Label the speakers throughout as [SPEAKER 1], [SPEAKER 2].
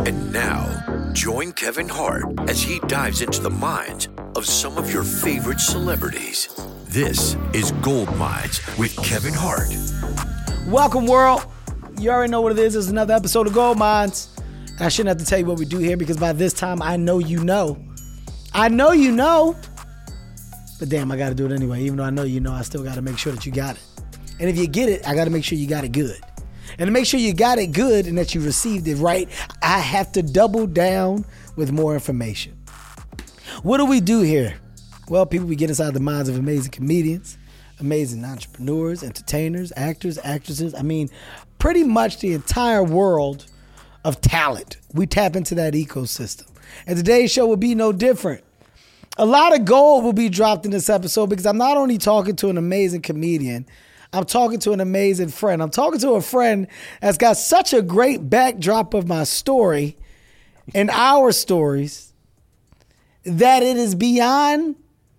[SPEAKER 1] And now, join Kevin Hart as he dives into the minds of some of your favorite celebrities. This is Gold Mines with Kevin Hart.
[SPEAKER 2] Welcome, world. You already know what it is. It's another episode of Gold Mines. And I shouldn't have to tell you what we do here because by this time, I know you know. I know you know. But damn, I got to do it anyway. Even though I know you know, I still got to make sure that you got it. And if you get it, I got to make sure you got it good. And to make sure you got it good and that you received it right, I have to double down with more information. What do we do here? Well, people, we get inside the minds of amazing comedians, amazing entrepreneurs, entertainers, actors, actresses. I mean, pretty much the entire world of talent. We tap into that ecosystem. And today's show will be no different. A lot of gold will be dropped in this episode because I'm not only talking to an amazing comedian, I'm talking to an amazing friend. I'm talking to a friend that's got such a great backdrop of my story and our stories that it is beyond,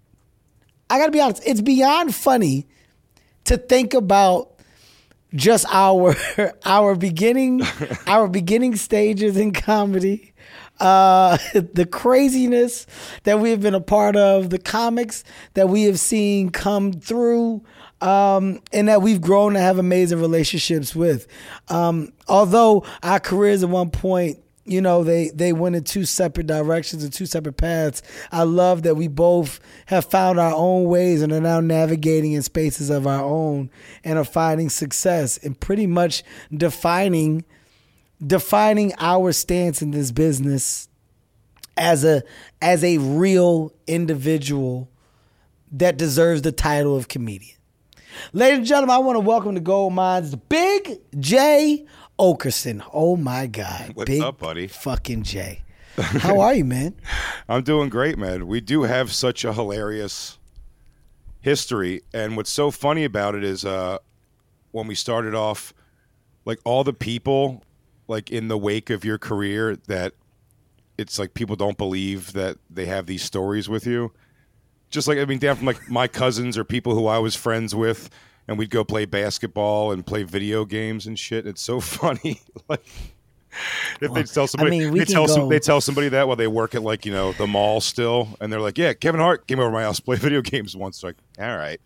[SPEAKER 2] I gotta be honest, it's beyond funny to think about just our beginning stages in comedy, the craziness that we have been a part of, the comics that we have seen come through, and that we've grown to have amazing relationships with. Although our careers at one point, you know, they went in two separate directions and two separate paths, I love that we both have found our own ways and are now navigating in spaces of our own and are finding success and pretty much defining our stance in this business as a real individual that deserves the title of comedian. Ladies and gentlemen, I want to welcome to Gold Mines Big Jay Oakerson. Oh my God.
[SPEAKER 3] What's
[SPEAKER 2] Big
[SPEAKER 3] up, buddy?
[SPEAKER 2] Fucking Jay. How are you, man?
[SPEAKER 3] I'm doing great, man. We do have such a hilarious history. And what's so funny about it is when we started off, like all the people like in the wake of your career that it's like people don't believe that they have these stories with you. Just like, I mean, down from like my cousins or people who I was friends with, and we'd go play basketball and play video games and shit. It's so funny. Like, if they tell somebody, they tell somebody that while they work at like, you know, the mall still, and they're like, yeah, Kevin Hart came over to my house to play video games once. Like, all right.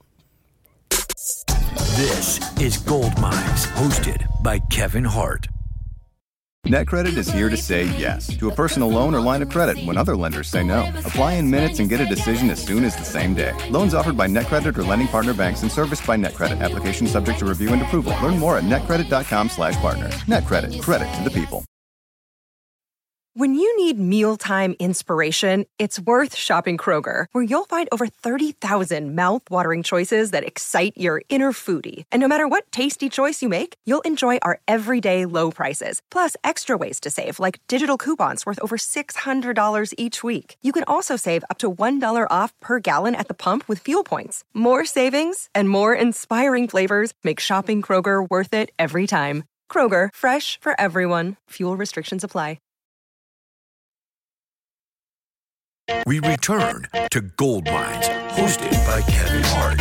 [SPEAKER 1] This is Gold Mines, hosted by Kevin Hart.
[SPEAKER 4] NetCredit is here to say yes to a personal loan or line of credit when other lenders say no. Apply in minutes and get a decision as soon as the same day. Loans offered by NetCredit or lending partner banks and serviced by NetCredit. Application subject to review and approval. Learn more at netcredit.com/partner. NetCredit. Credit to the people.
[SPEAKER 5] When you need mealtime inspiration, it's worth shopping Kroger, where you'll find over 30,000 mouth-watering choices that excite your inner foodie. And no matter what tasty choice you make, you'll enjoy our everyday low prices, plus extra ways to save, like digital coupons worth over $600 each week. You can also save up to $1 off per gallon at the pump with fuel points. More savings and more inspiring flavors make shopping Kroger worth it every time. Kroger, fresh for everyone. Fuel restrictions apply.
[SPEAKER 1] We return to Gold Mines, hosted by Kevin Hart.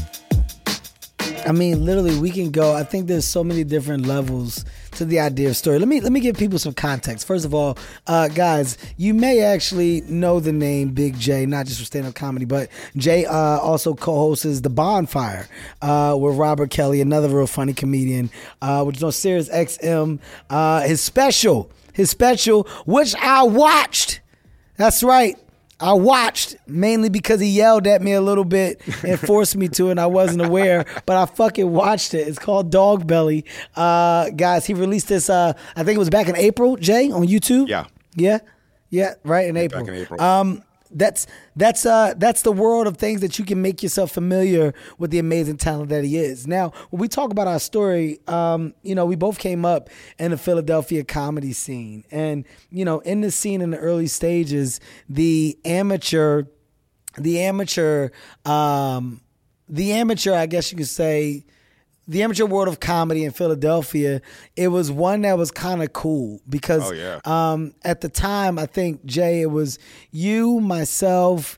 [SPEAKER 2] I mean, literally, we can go. I think there's so many different levels to the idea of story. Let me give people some context. First of all, guys, you may actually know the name Big Jay, not just for stand-up comedy, but Jay also co-hosts The Bonfire with Robert Kelly, another real funny comedian, which is on Sirius XM. His special, which I watched. That's right. I watched mainly because he yelled at me a little bit and forced me to, and I wasn't aware, but I fucking watched it. It's called Dog Belly. Guys, he released this, I think it was back in April, Jay, on YouTube?
[SPEAKER 3] Yeah.
[SPEAKER 2] Yeah, right, in April.
[SPEAKER 3] Back in April.
[SPEAKER 2] That's the world of things that you can make yourself familiar with the amazing talent that he is. Now, when we talk about our story, we both came up in the Philadelphia comedy scene, and in the scene in the early stages, the amateur, I guess you could say, the amateur world of comedy in Philadelphia, it was one that was kind of cool because at the time, I think, Jay, it was you, myself,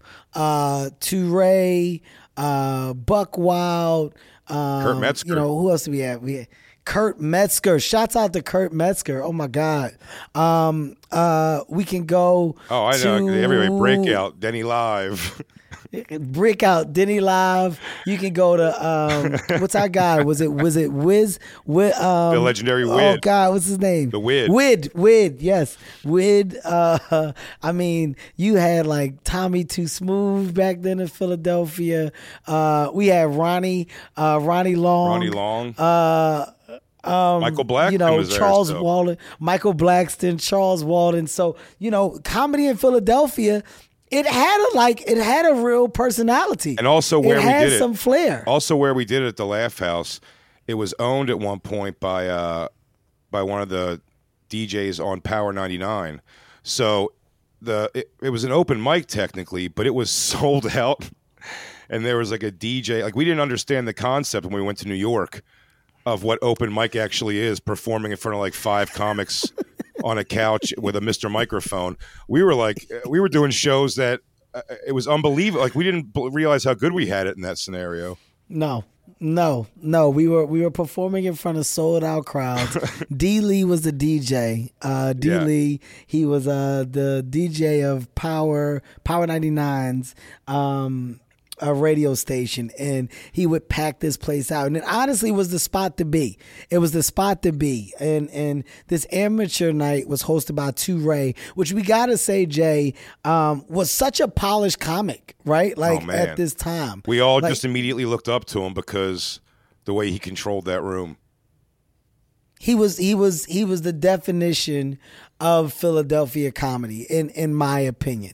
[SPEAKER 2] Touré, Buck Wild,
[SPEAKER 3] Kurt Metzger.
[SPEAKER 2] Who else did we have? We had Kurt Metzger. Shouts out to Kurt Metzger. Oh my God. We can go.
[SPEAKER 3] Oh, I know. Everybody breakout. Denny Live.
[SPEAKER 2] Breakout. Denny Live. You can go to what's our guy? Was it Wiz?
[SPEAKER 3] The legendary Wid.
[SPEAKER 2] Oh God, what's his name?
[SPEAKER 3] The Wid.
[SPEAKER 2] Wid. Yes, Wid. I mean, you had like Tommy Too Smooth back then in Philadelphia. We had Ronnie Long.
[SPEAKER 3] Michael Blackston was there,
[SPEAKER 2] Charles
[SPEAKER 3] so.
[SPEAKER 2] Walden, Michael Blackston, Charles Walden. So, comedy in Philadelphia, it had a real personality.
[SPEAKER 3] And also where
[SPEAKER 2] it
[SPEAKER 3] we
[SPEAKER 2] had
[SPEAKER 3] did it.
[SPEAKER 2] some flair.
[SPEAKER 3] Also where we did it at the Laugh House, it was owned at one point by one of the DJs on Power 99. So it was an open mic technically, but it was sold out. And there was like a DJ, like we didn't understand the concept when we went to New York of what open mic actually is, performing in front of like 5 comics on a couch with a Mr. Microphone. We were doing shows that it was unbelievable. Like we didn't realize how good we had it in that scenario.
[SPEAKER 2] No. We were performing in front of sold out crowds. D. Lee was the DJ. Lee, he was the DJ of Power 99's a radio station, and he would pack this place out, and it honestly was the spot to be. It was the spot to be, and this amateur night was hosted by Toure, which we gotta say, Jay, was such a polished comic, right? Like at this time,
[SPEAKER 3] we all just immediately looked up to him because the way he controlled that room.
[SPEAKER 2] He was the definition of Philadelphia comedy, in my opinion.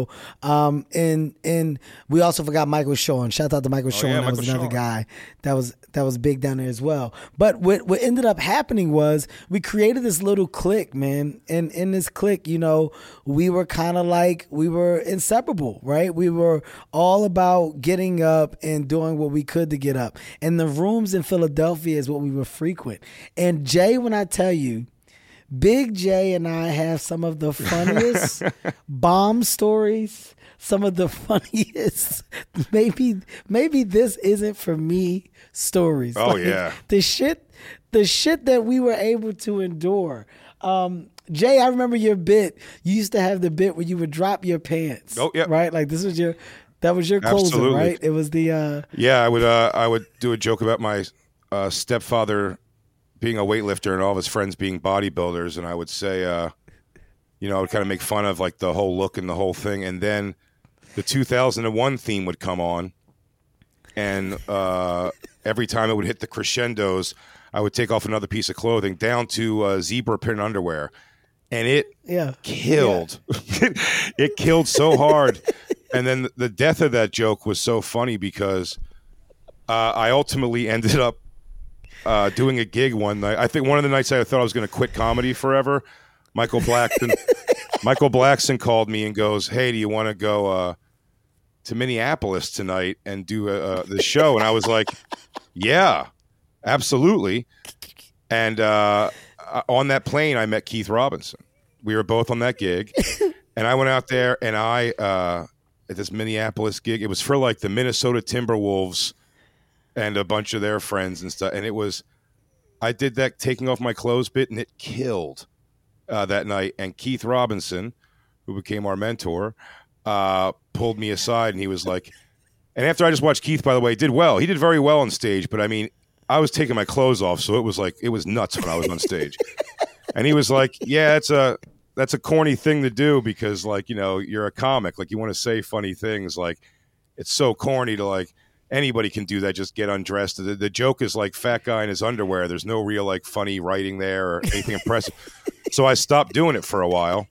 [SPEAKER 2] And we also forgot Michael Sean. Shout out to Michael Sean. That was another guy that was big down there as well. But what ended up happening was we created this little clique, man. And in this clique, we were kind of like, we were inseparable, right? We were all about getting up and doing what we could to get up. And the rooms in Philadelphia is what we were frequent. And Jay, when I tell you, Big J and I have some of the funniest bomb stories, some of the funniest, maybe this isn't for me stories.
[SPEAKER 3] Oh, yeah.
[SPEAKER 2] The shit that we were able to endure. Jay, I remember your bit. You used to have the bit where you would drop your pants.
[SPEAKER 3] Oh, yeah.
[SPEAKER 2] Right? Like that was your closer,
[SPEAKER 3] Absolutely.
[SPEAKER 2] right? It was the
[SPEAKER 3] Yeah, I would do a joke about my stepfather being a weightlifter and all of his friends being bodybuilders, and I would say, I would kind of make fun of like the whole look and the whole thing, and then the 2001 theme would come on, and every time it would hit the crescendos, I would take off another piece of clothing down to zebra print underwear, and it killed. Yeah. It killed so hard, and then the death of that joke was so funny because I ultimately ended up doing a gig one night. I think one of the nights I thought I was going to quit comedy forever. Michael Blackston called me and goes, "Hey, do you want to go to Minneapolis tonight and do the show?" And I was like, "Yeah, absolutely." And on that plane, I met Keith Robinson. We were both on that gig, and I went out there and at this Minneapolis gig. It was for like the Minnesota Timberwolves and a bunch of their friends and stuff. And I did that taking off my clothes bit, and it killed that night. And Keith Robinson, who became our mentor, pulled me aside, and he was like, and after I just watched Keith, by the way, did well. He did very well on stage, but I mean, I was taking my clothes off, so it was nuts when I was on stage. And he was like, "Yeah, that's a corny thing to do because like, you're a comic. Like you want to say funny things. Like it's so corny to like, anybody can do that, just get undressed. The joke is like fat guy in his underwear. There's no real like funny writing there or anything impressive." So I stopped doing it for a while.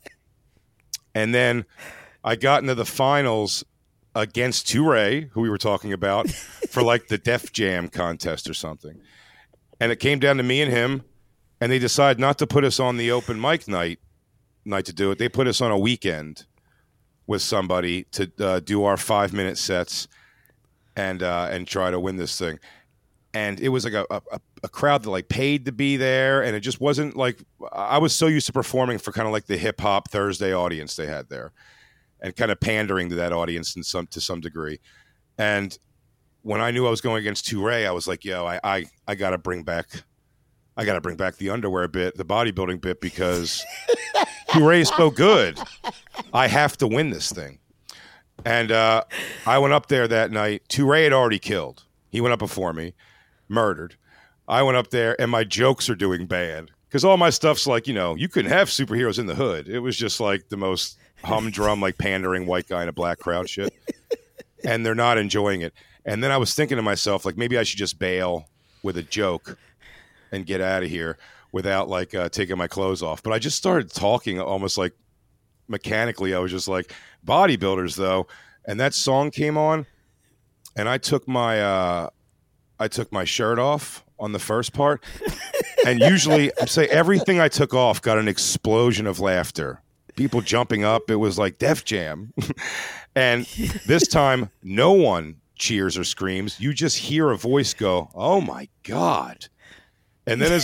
[SPEAKER 3] And then I got into the finals against Toure, who we were talking about, for like the Def Jam contest or something. And it came down to me and him, and they decided not to put us on the open mic night to do it. They put us on a weekend with somebody to do our 5-minute sets and try to win this thing. And it was like a crowd that like paid to be there, and it just wasn't like, I was so used to performing for kind of like the hip hop Thursday audience they had there, and kind of pandering to that audience to some degree. And when I knew I was going against Toure, I was like, yo, I gotta bring back I got to bring back the underwear bit, the bodybuilding bit, because Toure is so good. I have to win this thing. And I went up there that night. Toure had already killed. He went up before me, murdered. I went up there, and my jokes are doing bad. Because all my stuff's like, you couldn't have superheroes in the hood. It was just like the most humdrum, like pandering white guy in a black crowd shit. And they're not enjoying it. And then I was thinking to myself, like, maybe I should just bail with a joke and get out of here without like taking my clothes off. But I just started talking almost like mechanically. I was just like, bodybuilders though. And that song came on and I took my shirt off on the first part. And usually I say everything I took off got an explosion of laughter. People jumping up. It was like Def Jam. And this time no one cheers or screams. You just hear a voice go, "Oh my God." And then as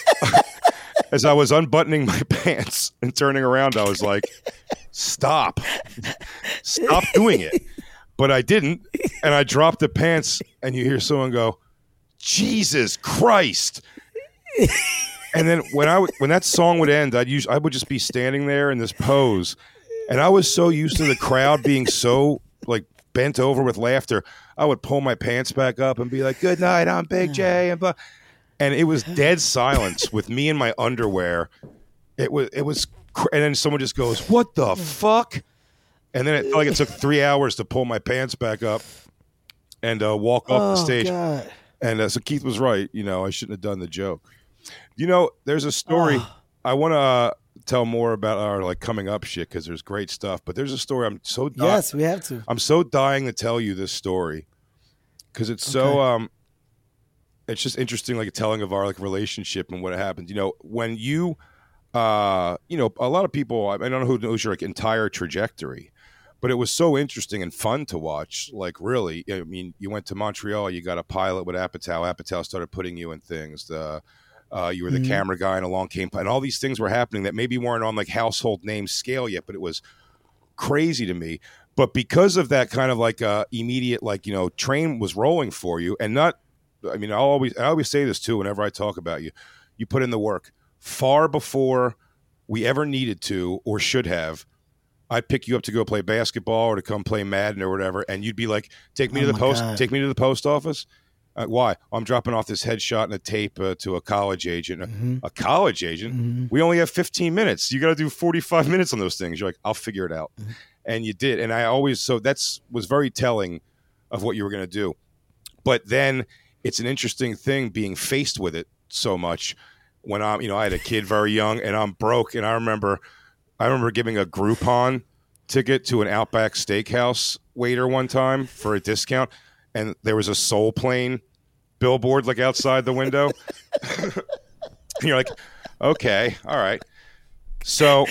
[SPEAKER 3] I was unbuttoning my pants and turning around, I was like, stop doing it. But I didn't. And I dropped the pants and you hear someone go, "Jesus Christ." And then when that song would end, I would just be standing there in this pose. And I was so used to the crowd being so like bent over with laughter. I would pull my pants back up and be like, "Good night, I'm Big J." And it was dead silence with me in my underwear. It was, and then someone just goes, "What the fuck?" And then it felt like it took 3 hours to pull my pants back up and walk off the stage. God. And so Keith was right. I shouldn't have done the joke. There's a story. I want to tell more about our like coming up shit because there's great stuff. But there's a story I'm so
[SPEAKER 2] yes, we have to.
[SPEAKER 3] I'm so dying to tell you this story because it's so it's just interesting, like a telling of our like relationship and what happened. When you, a lot of people, I don't know who knows your like entire trajectory, but it was so interesting and fun to watch. Like really, I mean, you went to Montreal, you got a pilot with Apatow. Apatow started putting you in things. You were the camera guy, and along came, and all these things were happening that maybe weren't on like household name scale yet, but it was crazy to me. But because of that kind of like immediate, like train was rolling for you, and not. I mean, I always say this too whenever I talk about you. You put in the work far before we ever needed to or should have. I'd pick you up to go play basketball or to come play Madden or whatever, and you'd be like, "Take me to the post. God. Take me to the post office." Why? I'm dropping off this headshot and a tape to a college agent. Mm-hmm. A college agent? Mm-hmm. We only have 15 minutes. You got to do 45 minutes on those things. You're like, "I'll figure it out," and you did. And was very telling of what you were going to do. But then. It's an interesting thing being faced with it so much when I had a kid very young and I'm broke. And I remember giving a Groupon ticket to an Outback Steakhouse waiter one time for a discount. And there was a Soul Plane billboard like outside the window. And you're like, okay, all right. So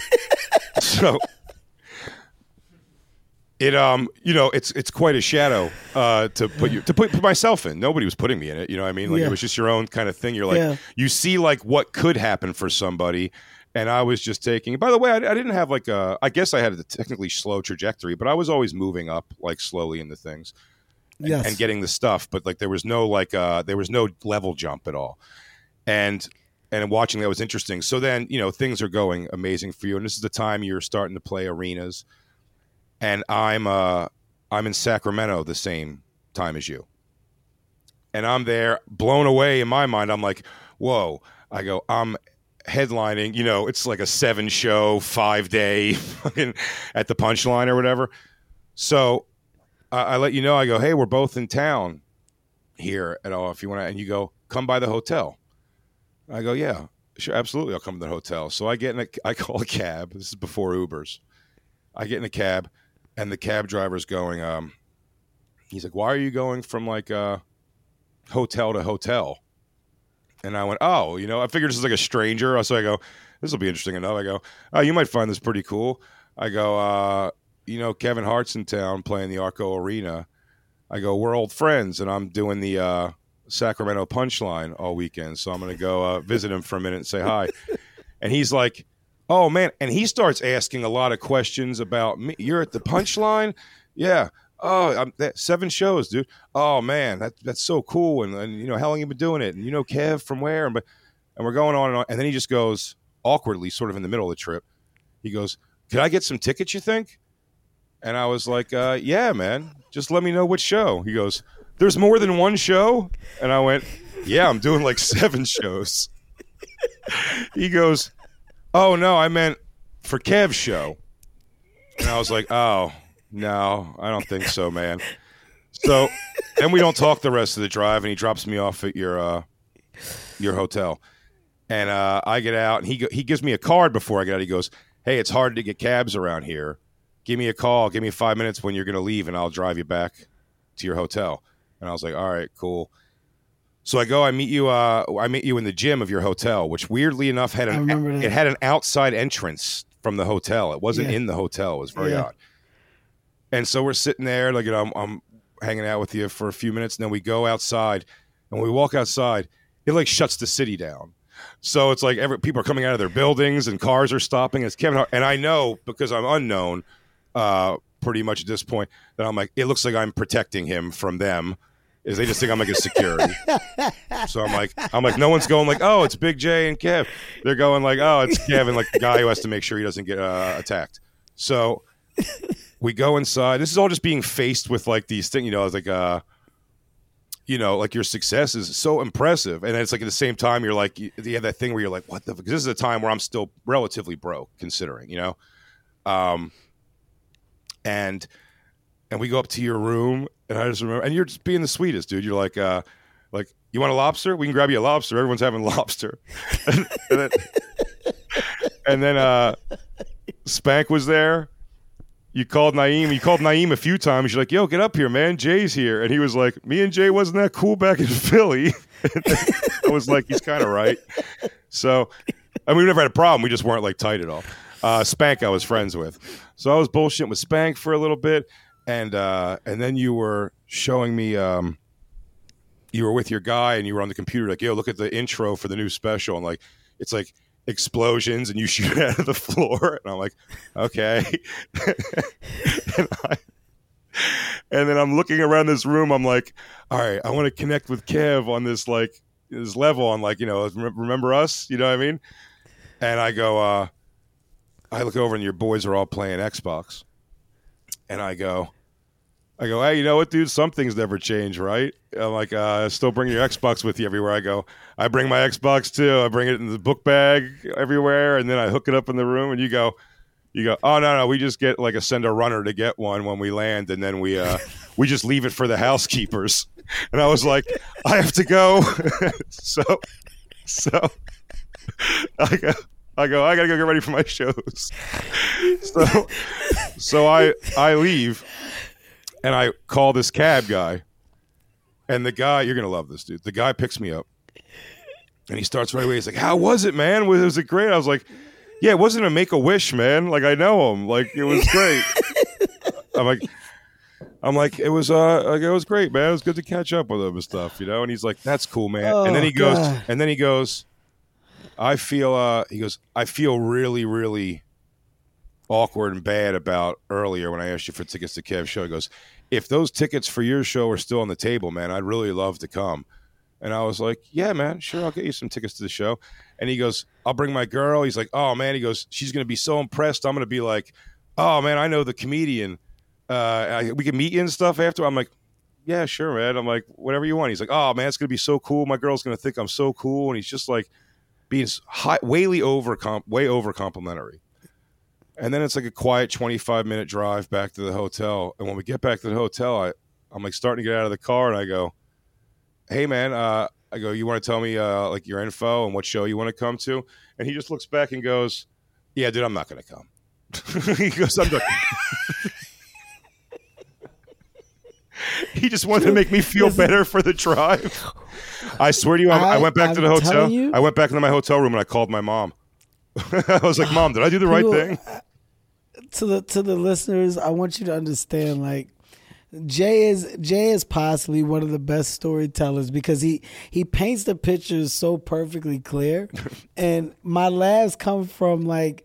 [SPEAKER 3] it it's quite a shadow to put myself in. Nobody was putting me in it, you know what I mean? Like it was just your own kind of thing. You're like you see like what could happen for somebody, and I was just taking. By the way, I didn't have like I guess I had a technically slow trajectory, but I was always moving up like slowly into things, and getting the stuff. But like there was no level jump at all, and watching that was interesting. So then things are going amazing for you, and this is the time you're starting to play arenas. And I'm in Sacramento the same time as you. And I'm there, blown away in my mind. I'm like, whoa. I go, I'm headlining, it's like a 7-show, 5-day at the Punchline or whatever. So I let you know, I go, hey, we're both in town here at all if you want to. And you go, come by the hotel. I go, yeah, sure, absolutely. I'll come to the hotel. So I call a cab. This is before Ubers. I get in a cab. And the cab driver's going, he's like, why are you going from like hotel to hotel? And I went, oh, I figured this is like a stranger. So I go, this will be interesting enough. I go, oh, you might find this pretty cool. I go, Kevin Hart's in town playing the Arco Arena. I go, we're old friends, and I'm doing the Sacramento Punchline all weekend. So I'm going to go visit him for a minute and say hi. And he's like, oh, man. And he starts asking a lot of questions about me. You're at the Punchline? Yeah. Oh, 7 shows, dude. Oh, man, that's so cool. And how long you been doing it? And Kev from where? And we're going on, and then he just goes awkwardly, sort of in the middle of the trip. He goes, "Could I get some tickets, you think?" And I was like, "Yeah, man. Just let me know which show." He goes, "There's more than one show?" And I went, "Yeah, I'm doing like 7 shows." He goes, "Oh, no, I meant for Kev's show." And I was like, "Oh, no, I don't think so, man." So then we don't talk the rest of the drive, and he drops me off at your hotel. And I get out, and he gives me a card before I get out. He goes, "Hey, it's hard to get cabs around here. Give me a call. Give me 5 minutes when you're going to leave, and I'll drive you back to your hotel." And I was like, "All right, cool." So I go. I meet you in the gym of your hotel, which weirdly enough had an outside entrance from the hotel. It wasn't in the hotel. It was very odd. And so we're sitting there, like, I'm hanging out with you for a few minutes, and then we go outside. And when we walk outside, it like shuts the city down. So it's like people are coming out of their buildings and cars are stopping. It's Kevin Hart. And I know, because I'm unknown pretty much at this point, that I'm like, it looks like I'm protecting him from them. Is they just think I'm like a security. So I'm like, no one's going like, "Oh, it's Big J and Kev." They're going like, "Oh, it's Kevin," like the guy who has to make sure he doesn't get attacked. So we go inside. This is all just being faced with like these things, it's like like your success is so impressive, and it's like at the same time you're like, you have that thing where you're like, what the fuck? This is a time where I'm still relatively broke, considering, and we go up to your room, and I just remember, and you're just being the sweetest, dude. You're like, "You want a lobster? We can grab you a lobster. Everyone's having lobster." and then Spank was there. You called Naeem a few times. You're like, "Yo, get up here, man. Jay's here." And he was like, "Me and Jay wasn't that cool back in Philly." I was like, he's kind of right. So, I mean, we never had a problem. We just weren't like tight at all. Spank I was friends with. So I was bullshitting with Spank for a little bit. And then you were showing me, you were with your guy and you were on the computer like, "Yo, look at the intro for the new special." And like, it's like explosions and you shoot out of the floor. And I'm like, okay. and then I'm looking around this room. I'm like, all right, I want to connect with Kev on this, like, this level on, like, remember us? You know what I mean? And I go, I look over and your boys are all playing Xbox. And I go, "Hey, you know what, dude? Some things never change, right?" I'm like, "Still bring your Xbox with you everywhere I go." I bring my Xbox too. I bring it in the book bag everywhere, and then I hook it up in the room. And you go, "Oh no, we just get like send a runner to get one when we land, and then we just leave it for the housekeepers." And I was like, "I have to go." so I gotta go get ready for my shows. So I leave. And I call this cab guy, and the guy, you're going to love this, dude. The guy picks me up, and he starts right away. He's like, "How was it, man? Was it great?" I was like, "Yeah, it wasn't a Make-A-Wish, man. Like, I know him. Like, it was great." I'm like, it was great, man. It was good to catch up with him and stuff, And he's like, "That's cool, man."
[SPEAKER 2] Oh,
[SPEAKER 3] and then he
[SPEAKER 2] God.
[SPEAKER 3] goes, I feel really, really awkward and bad about earlier when I asked you for tickets to Kev's show. He goes, "If those tickets for your show are still on the table, man, I'd really love to come." And I was like, "Yeah, man, sure, I'll get you some tickets to the show." And he goes, "I'll bring my girl." He's like, "Oh, man," he goes, "she's going to be so impressed. I'm going to be like, oh, man, I know the comedian. We can meet you and stuff after." I'm like, "Yeah, sure, man." I'm like, "Whatever you want." He's like, "Oh, man, it's going to be so cool. My girl's going to think I'm so cool." And he's just like being way over complimentary. And then it's like a quiet 25-minute drive back to the hotel. And when we get back to the hotel, I'm like starting to get out of the car, and I go, "Hey, man," I go, "you want to tell me like your info and what show you want to come to?" And he just looks back and goes, "Yeah, dude, I'm not going to come." He goes, "I'm not." He just wanted to make me feel better for the drive. I swear to you, I went back to the hotel. I went back into my hotel room and I called my mom. I was like, "Mom, did I do the right thing?"
[SPEAKER 2] To the listeners, I want you to understand, like, Jay is possibly one of the best storytellers because he paints the pictures so perfectly clear. And my laughs come from like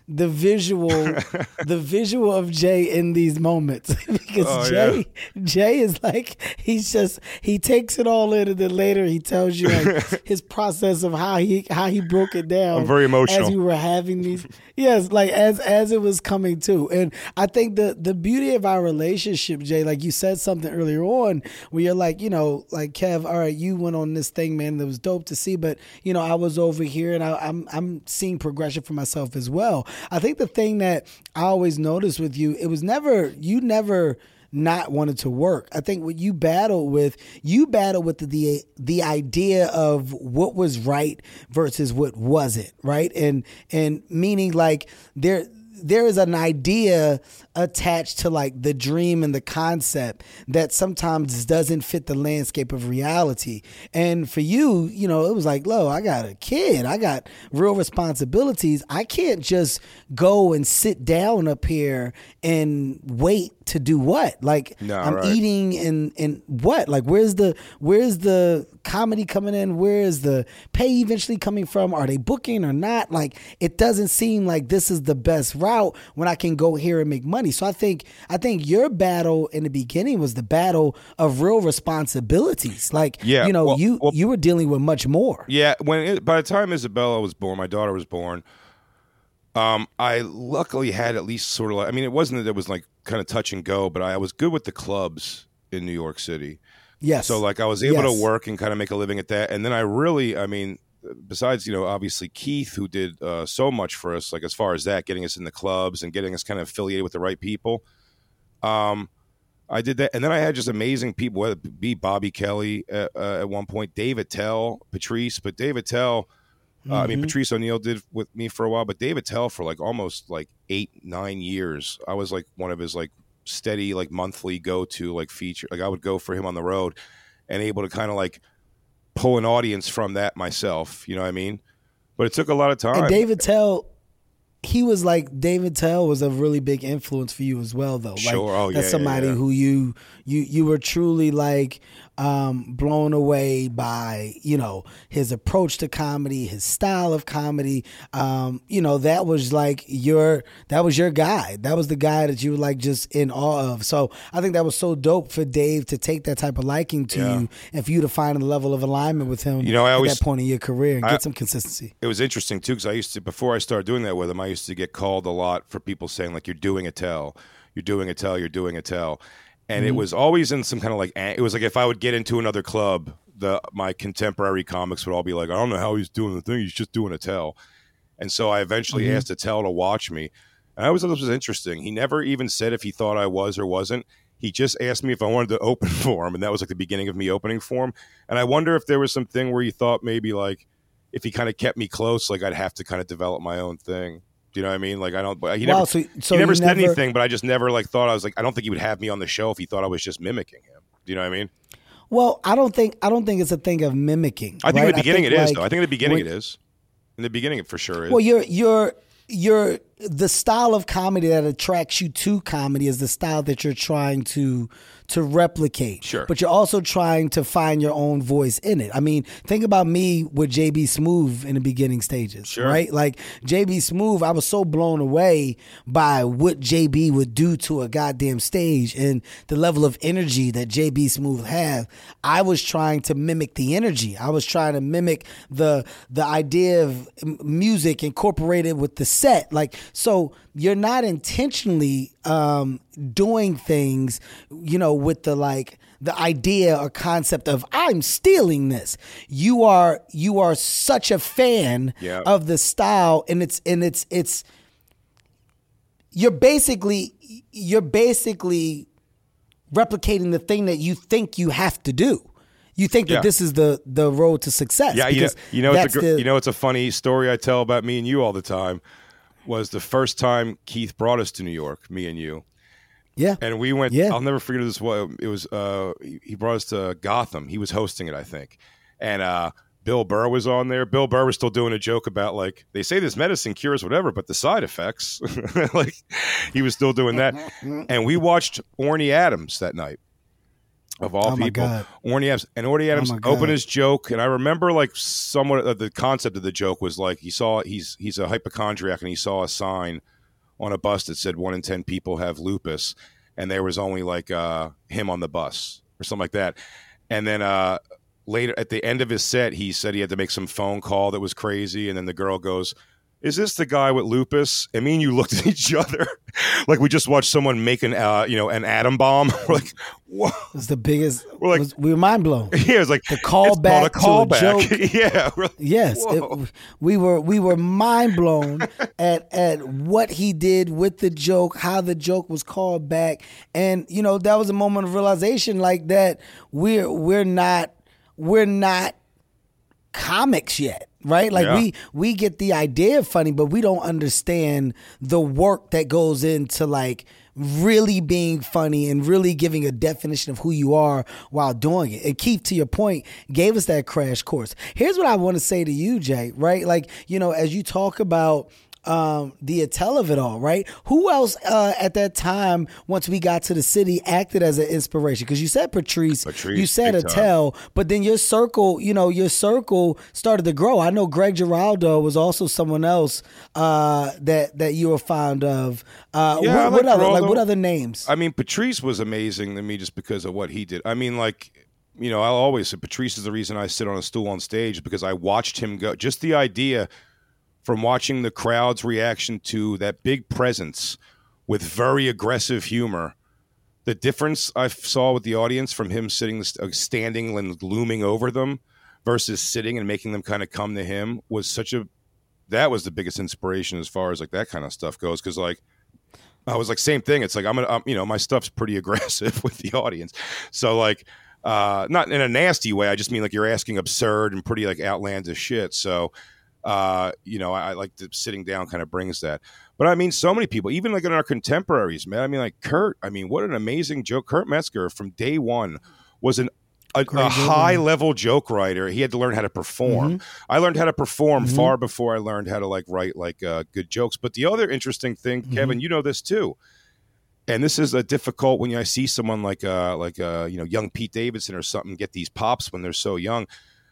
[SPEAKER 2] the visual of Jay in these moments because Jay is like he takes it all in, and then later he tells you like his process of how he broke it down.
[SPEAKER 3] I'm very emotional
[SPEAKER 2] as we were having these. Yes, like as it was coming to. And I think the beauty of our relationship, Jay, like you said something earlier on where you're like, like Kev, all right, you went on this thing, man, that was dope to see, but I was over here and I'm seeing progression for myself as well. I think the thing that I always noticed with you, you never not wanted to work. I think what you battled with the idea of what was right versus what wasn't, right? And meaning like there is an idea attached to like the dream and the concept that sometimes doesn't fit the landscape of reality. And for you, it was like, I got a kid. I got real responsibilities. I can't just go and sit down up here and wait to do what? Like I'm eating and what? Like where's the comedy coming in? Where is the pay eventually coming from? Are they booking or not? Like it doesn't seem like this is the best route when I can go here and make money. So I think your battle in the beginning was the battle of real responsibilities. Like you were dealing with much more.
[SPEAKER 3] Yeah, by the time Isabella was born, my daughter was born, I luckily had at least sort of like, it wasn't that it was like kind of touch and go, but I was good with the clubs in New York City.
[SPEAKER 2] Yes.
[SPEAKER 3] So like I was able to work and kind of make a living at that. And then I really, besides, obviously Keith, who did so much for us, like as far as that, getting us in the clubs and getting us kind of affiliated with the right people. I did that. And then I had just amazing people, whether it be Bobby Kelly at one point, Dave Attell, Patrice, but Dave Attell, Patrice O'Neill did with me for a while, but Dave Attell for like almost like 8-9 years. I was like one of his like steady, like monthly go-to like feature. Like I would go for him on the road and able to kind of like pull an audience from that myself. You know what I mean? But it took a lot of time.
[SPEAKER 2] And David Tell, David Tell was a really big influence for you as well, though.
[SPEAKER 3] Sure.
[SPEAKER 2] That's somebody who you were truly like blown away by, his approach to comedy, his style of comedy. That was your guy. That was the guy that you were like just in awe of. So I think that was so dope for Dave to take that type of liking to you and for you to find a level of alignment with him at that point in your career and get some consistency.
[SPEAKER 3] It was interesting too, because before I started doing that with him, I used to get called a lot for people saying like, you're doing a tell. And it was always in some kind of like, it was like if I would get into another club, my contemporary comics would all be like, I don't know how he's doing the thing. He's just doing a tell. And so I eventually asked Attell to watch me. And I always thought this was interesting. He never even said if he thought I was or wasn't. He just asked me if I wanted to open for him. And that was like the beginning of me opening for him. And I wonder if there was something where he thought maybe like if he kind of kept me close, like I'd have to kind of develop my own thing. Do you know what I mean? Like he never said anything, but I just never like thought, I was like, I don't think he would have me on the show if he thought I was just mimicking him. Do you know what I mean?
[SPEAKER 2] Well, I don't think it's a thing of mimicking.
[SPEAKER 3] I think in the beginning it is, though. I think in the beginning it is. In the beginning it for sure is.
[SPEAKER 2] Well, you're the style of comedy that attracts you to comedy is the style that you're trying to replicate.
[SPEAKER 3] Sure.
[SPEAKER 2] But you're also trying to find your own voice in it. I mean, think about me with JB Smoove in the beginning stages,
[SPEAKER 3] sure.
[SPEAKER 2] Right? Like JB Smoove, I was so blown away by what JB would do to a goddamn stage and the level of energy that JB Smoove had. I was trying to mimic the energy. I was trying to mimic the idea of music incorporated with the set. Like, so you're not intentionally doing things, with the idea or concept of I'm stealing this. You are such a fan of the style, and it's you're basically replicating the thing that you think you have to do. You think that this is the road to success.
[SPEAKER 3] Yeah, it's a funny story I tell about me and you all the time. Was the first time Keith brought us to New York, me and you.
[SPEAKER 2] Yeah.
[SPEAKER 3] And we went, I'll never forget this. It was, he brought us to Gotham. He was hosting it, I think. And Bill Burr was on there. Bill Burr was still doing a joke about, like, they say this medicine cures whatever, but the side effects, like, he was still doing that. And we watched Orny Adams that night. of all people.
[SPEAKER 2] God.
[SPEAKER 3] Orny Adams opened his joke, and I remember like somewhat of the concept of the joke was like he's a hypochondriac, and he saw a sign on a bus that said 1 in 10 people have lupus, and there was only like him on the bus or something like that. And then later at the end of his set, he said he had to make some phone call that was crazy, and then the girl goes, "Is this the guy with lupus?" And me and you looked at each other like we just watched someone make an atom bomb. We're like, whoa.
[SPEAKER 2] It's the biggest.
[SPEAKER 3] We're like,
[SPEAKER 2] we were mind blown.
[SPEAKER 3] Yeah, it was like
[SPEAKER 2] the callback to a joke.
[SPEAKER 3] Yeah.
[SPEAKER 2] Yes, we were mind blown at what he did with the joke, how the joke was called back, and that was a moment of realization, like that we're not comics yet. Right? Like we get the idea of funny, but we don't understand the work that goes into like really being funny and really giving a definition of who you are while doing it. And Keith, to your point, gave us that crash course. Here's what I want to say to you, Jay, right? Like, as you talk about the Attell of it all, right? Who else at that time, once we got to the city, acted as an inspiration? Because you said Patrice, you said Attell, but then your circle started to grow. I know Greg Giraldo was also someone else that you were fond of. What other names?
[SPEAKER 3] I mean, Patrice was amazing to me just because of what he did. I mean, like, I'll always say Patrice is the reason I sit on a stool on stage, because I watched him go. Just the idea from watching the crowd's reaction to that big presence with very aggressive humor, the difference I saw with the audience from him standing and looming over them versus sitting and making them kind of come to him was that was the biggest inspiration as far as like that kind of stuff goes. Cause like, I was like, same thing. It's like, my stuff's pretty aggressive with the audience. So like, not in a nasty way. I just mean like you're asking absurd and pretty like outlandish shit. So, I like the sitting down kind of brings that. But I mean, so many people, even like in our contemporaries, man. I mean, like Kurt. I mean, what an amazing joke! Kurt Metzger from day one was a high level joke writer. He had to learn how to perform. Mm-hmm. I learned how to perform far before I learned how to like write like good jokes. But the other interesting thing, Kevin, you know this too, and this is a difficult when I see someone like young Pete Davidson or something get these pops when they're so young.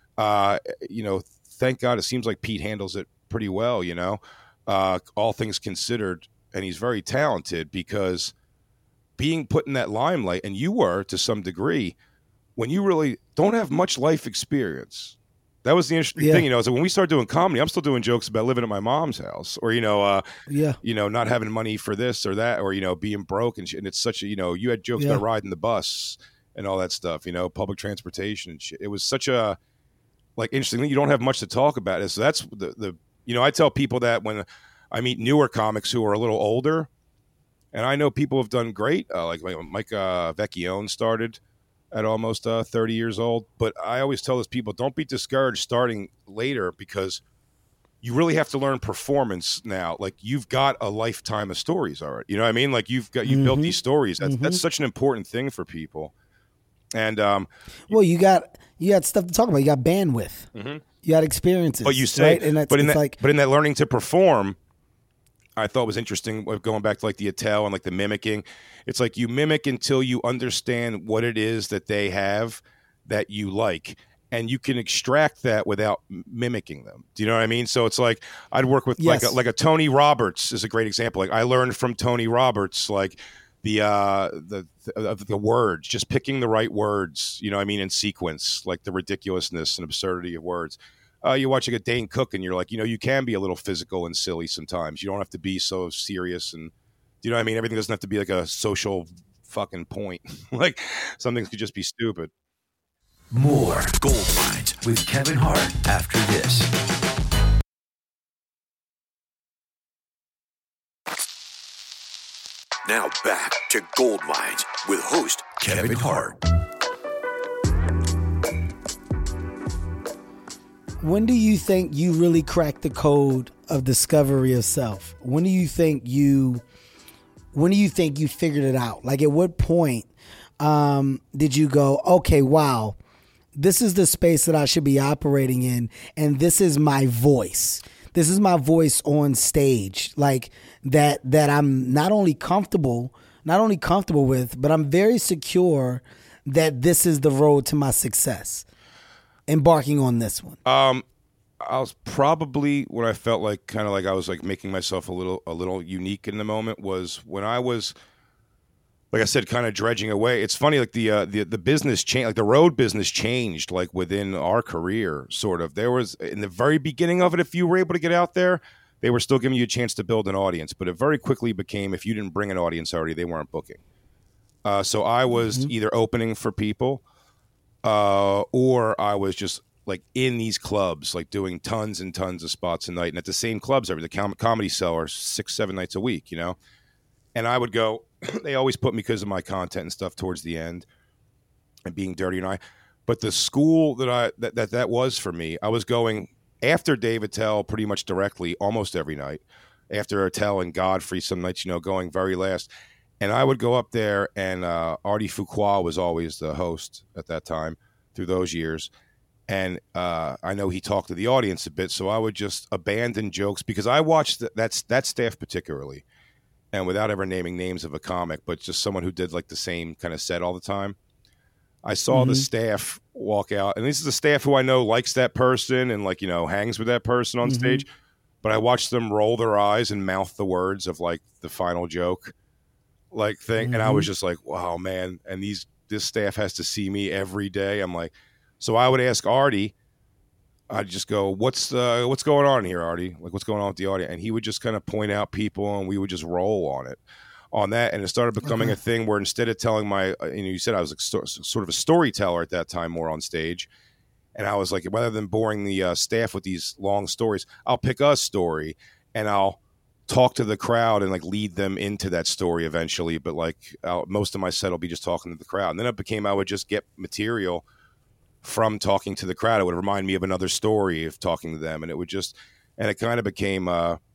[SPEAKER 3] Thank God it seems like Pete handles it pretty well, all things considered. And he's very talented because being put in that limelight, and you were to some degree, when you really don't have much life experience. That was the interesting thing, So when we started doing comedy, I'm still doing jokes about living at my mom's house or, not having money for this or that or, being broke and shit. And it's such a, you had jokes about riding the bus and all that stuff, public transportation and shit. It was such a, like, interesting. You don't have much to talk about it. So that's the I tell people that when I meet newer comics who are a little older, and I know people have done great, like Mike Vecchione started at almost 30 years old. But I always tell those people, don't be discouraged starting later because you really have to learn performance now. Like you've got a lifetime of stories already. You know what I mean? Like you've built these stories. That's such an important thing for people. And
[SPEAKER 2] well, you got stuff to talk about. You got bandwidth. You got experiences.
[SPEAKER 3] But you say,
[SPEAKER 2] right? And
[SPEAKER 3] but in that learning to perform, I thought was interesting. Going back to like the Attell and like the mimicking, it's like you mimic until you understand what it is that they have that you like, and you can extract that without mimicking them. Do you know what I mean? So it's like I'd work with like a Tony Roberts is a great example. Like I learned from Tony Roberts, like the words, just picking the right words, in sequence, like the ridiculousness and absurdity of words. You watch like a Dane Cook and you're like, you can be a little physical and silly sometimes. You don't have to be so serious and, do you know what I mean? Everything doesn't have to be like a social fucking point. Like some things could just be stupid.
[SPEAKER 1] More Gold Mines with Kevin Hart after this. Now back to Gold Mines with host Kevin Hart.
[SPEAKER 2] When do you think you really cracked the code of discovery of self? When do you think you figured it out? Like at what point did you go, okay, wow, this is the space that I should be operating in, and this is my voice. This is my voice on stage, like that I'm not only comfortable with, but I'm very secure that this is the road to my success, embarking on this one?
[SPEAKER 3] I was probably when I felt like kind of like I was like making myself a little unique in the moment was when I was, like I said, kind of dredging away. It's funny, like the business changed, like the road business changed, like within our career, sort of. There was in the very beginning of it, if you were able to get out there, they were still giving you a chance to build an audience, but it very quickly became if you didn't bring an audience already, they weren't booking. So I was either opening for people, or I was just like in these clubs, like doing tons and tons of spots a night, and at the same clubs, the Comedy Cellar 6-7 nights a week, you know. And I would go. They always put me because of my content and stuff towards the end, and being dirty and But the school that was for me, I was going after Dave Attell pretty much directly almost every night. After Attell and Godfrey, some nights, you know, going very last. And I would go up there, and Artie Fuqua was always the host at that time through those years. And I know he talked to the audience a bit, so I would just abandon jokes because I watched that staff particularly, and without ever naming names of a comic, but just someone who did like the same kind of set all the time. I saw the staff walk out, and this is a staff who I know likes that person and like, you know, hangs with that person on stage. But I watched them roll their eyes and mouth the words of like the final joke, like thing, and I was just like, wow, man. And this staff has to see me every day. I'm like. So I would ask Artie, I'd just go, what's going on here, Artie? Like, what's going on with the audience? And he would just kind of point out people, and we would just roll on that. And it started becoming a thing where instead of telling you said I was like sort of a storyteller at that time, more on stage. And I was like, rather than boring the staff with these long stories, I'll pick a story and I'll talk to the crowd and like lead them into that story eventually. But like most of my set will be just talking to the crowd. And then it became, I would just get material from talking to the crowd. It would remind me of another story of talking to them. And it kind of became,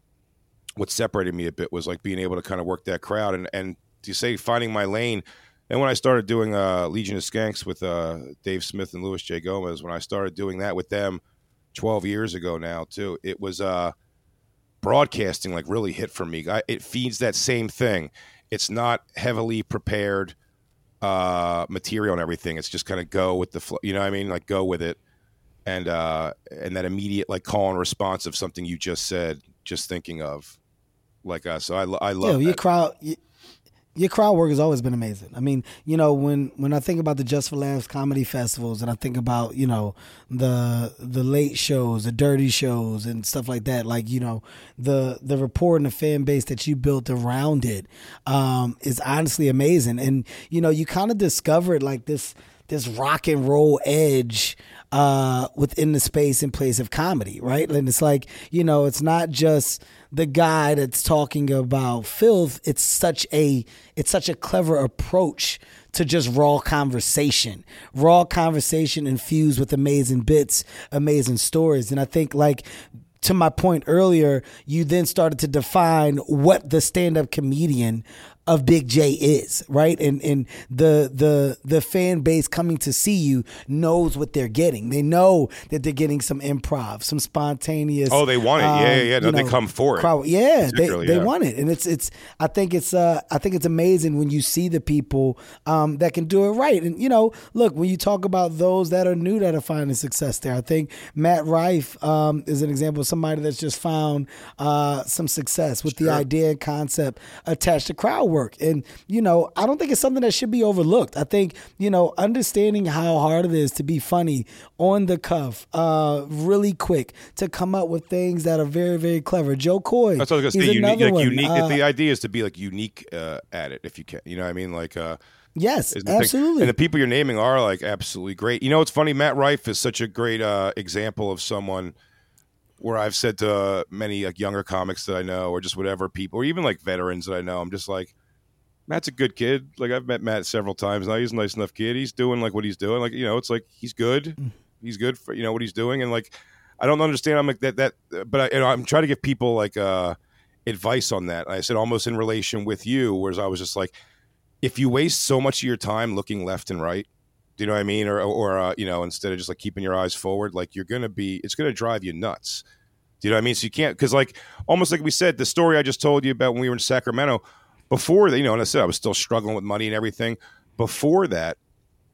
[SPEAKER 3] what separated me a bit was like being able to kind of work that crowd and to say, finding my lane. And when I started doing Legion of Skanks with Dave Smith and Louis J. Gomez, when I started doing that with them 12 years ago now too, it was broadcasting like really hit for me. It feeds that same thing. It's not heavily prepared material and everything. It's just kind of go with the flow, you know what I mean? Like go with it. And that immediate like call and response of something you just said, just thinking of like so I love
[SPEAKER 2] your crowd work has always been amazing. I mean, you know, when I think about the Just for Laughs comedy festivals and I think about, you know, the late shows, the dirty shows and stuff like that, like, you know, the rapport and the fan base that you built around it is honestly amazing. And, you know, you kind of discovered like this rock and roll edge within the space and place of comedy, right? And it's like, you know, it's not just the guy that's talking about filth. It's such a clever approach to just raw conversation infused with amazing bits, amazing stories. And I think, like, to my point earlier, you then started to define what the stand-up comedian of Big J is, right? And the fan base coming to see you knows what they're getting. They know that they're getting some improv, some spontaneous.
[SPEAKER 3] Oh, they want it. Yeah. No, they come for it.
[SPEAKER 2] They want it, and it's. I think it's amazing when you see the people that can do it right. And you know, look, when you talk about those that are new that are finding success there, I think Matt Rife is an example of somebody that's just found some success with the idea and concept attached to crowd work. And, you know, I don't think it's something that should be overlooked. I think, you know, understanding how hard it is to be funny on the cuff, really quick, to come up with things that are very, very clever. Joe Coy.
[SPEAKER 3] That's what I was going to say. Unique. Like, unique. The idea is to be like unique at it if you can. You know what I mean? Like,
[SPEAKER 2] yes, absolutely.
[SPEAKER 3] And the people you're naming are like absolutely great. You know, it's funny. Matt Rife is such a great example of someone where I've said to many like younger comics that I know, or just whatever people, or even like veterans that I know, I'm just like, Matt's a good kid. Like, I've met Matt several times now. He's a nice enough kid. He's doing like what he's doing. Like, you know, it's like he's good. He's good for, you know, what he's doing. And like, I don't understand. I'm like that, but I'm trying to give people like advice on that. I said almost in relation with you, whereas I was just like, if you waste so much of your time looking left and right, do you know what I mean? Or you know, instead of just like keeping your eyes forward, like it's going to drive you nuts. Do you know what I mean? So you can't, because like almost like we said, the story I just told you about when we were in Sacramento. Before that, you know, and I said I was still struggling with money and everything. Before that,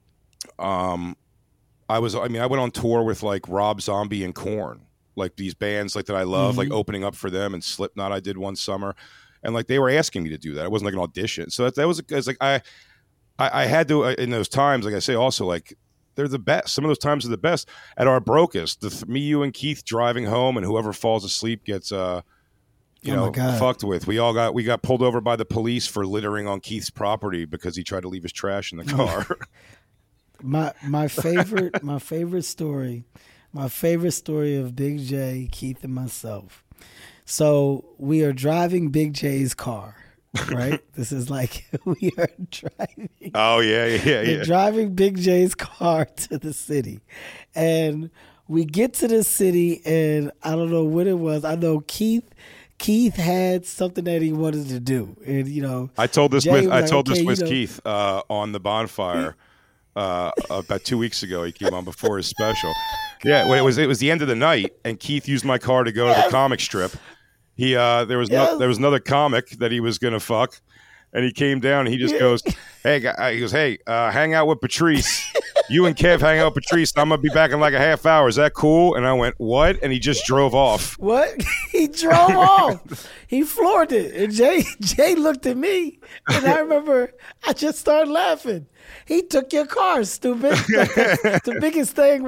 [SPEAKER 3] I went on tour with like Rob Zombie and Korn, like these bands like that I love, like opening up for them, and Slipknot I did one summer, and like they were asking me to do that. It wasn't like an audition, so that was like I had to in those times. Like I say, also like they're the best. Some of those times are the best. At our brokest, me, you, and Keith driving home, and whoever falls asleep gets fucked with. We got pulled over by the police for littering on Keith's property because he tried to leave his trash in the car.
[SPEAKER 2] My favorite story of Big J, Keith, and myself. So we are driving Big J's car, right? This is like we are driving.
[SPEAKER 3] Oh yeah.
[SPEAKER 2] Driving Big J's car to the city, and we get to the city, and I don't know what it was. I know Keith had something that he wanted to do, and
[SPEAKER 3] I told this with Keith on the bonfire. About 2 weeks ago, he came on before his special. Yeah, when it was the end of the night, and Keith used my car to go to the comic strip. There was another comic that he was gonna fuck, and he came down and he just goes, "Hey, hang out with Patrice. You and Kev hang out with Patrice. I'm gonna be back in like a half hour. Is that cool?" And I went, "What?" And he just drove off.
[SPEAKER 2] What? He drove off. He floored it. And Jay looked at me, and I remember I just started laughing. He took your car, stupid. The biggest thing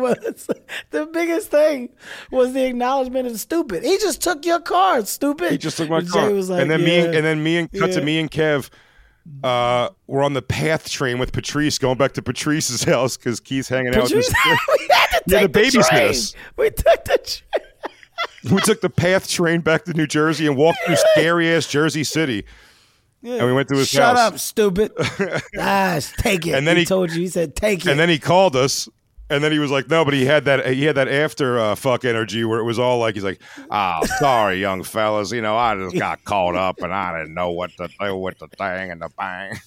[SPEAKER 2] was the acknowledgement of stupid. He just took your car, stupid.
[SPEAKER 3] He just took my car. Was like, cut to me and Kev. We're on the PATH train with Patrice, going back to Patrice's house because Keith's hanging out with his
[SPEAKER 2] We had to take the train. We took the train.
[SPEAKER 3] We took the PATH train back to New Jersey and walked through scary ass Jersey City. Yeah. And we went to his house.
[SPEAKER 2] Shut up, stupid. Take it. And then he told you, he said, take it.
[SPEAKER 3] And then he called us, and then he was like, no, but he had that after fuck energy where it was all like, he's like, oh, sorry, young fellas. I just got caught up, and I didn't know what to do with the thing and the bang.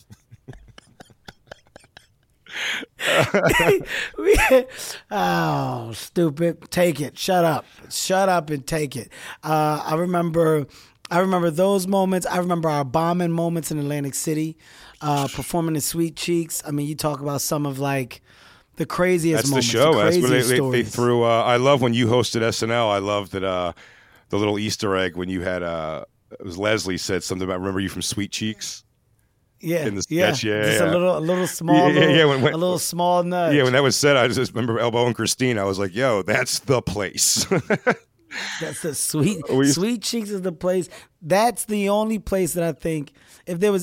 [SPEAKER 2] Oh, stupid. Take it. Shut up and take it. I remember those moments. I remember our bombing moments in Atlantic City, performing in Sweet Cheeks. I mean, you talk about some of like the craziest moments.
[SPEAKER 3] That's the show.
[SPEAKER 2] That's
[SPEAKER 3] what they threw. I love when you hosted SNL. I love that the little Easter egg when you had it was Leslie said something about remember you from Sweet Cheeks.
[SPEAKER 2] Yeah,
[SPEAKER 3] in the sketch,
[SPEAKER 2] just a little small, a little small nudge.
[SPEAKER 3] Yeah, when that was said, I just remember Elbow and Christine. I was like, "Yo, that's the place."
[SPEAKER 2] That's the Sweet Cheeks is the place. That's the only place that I think if there was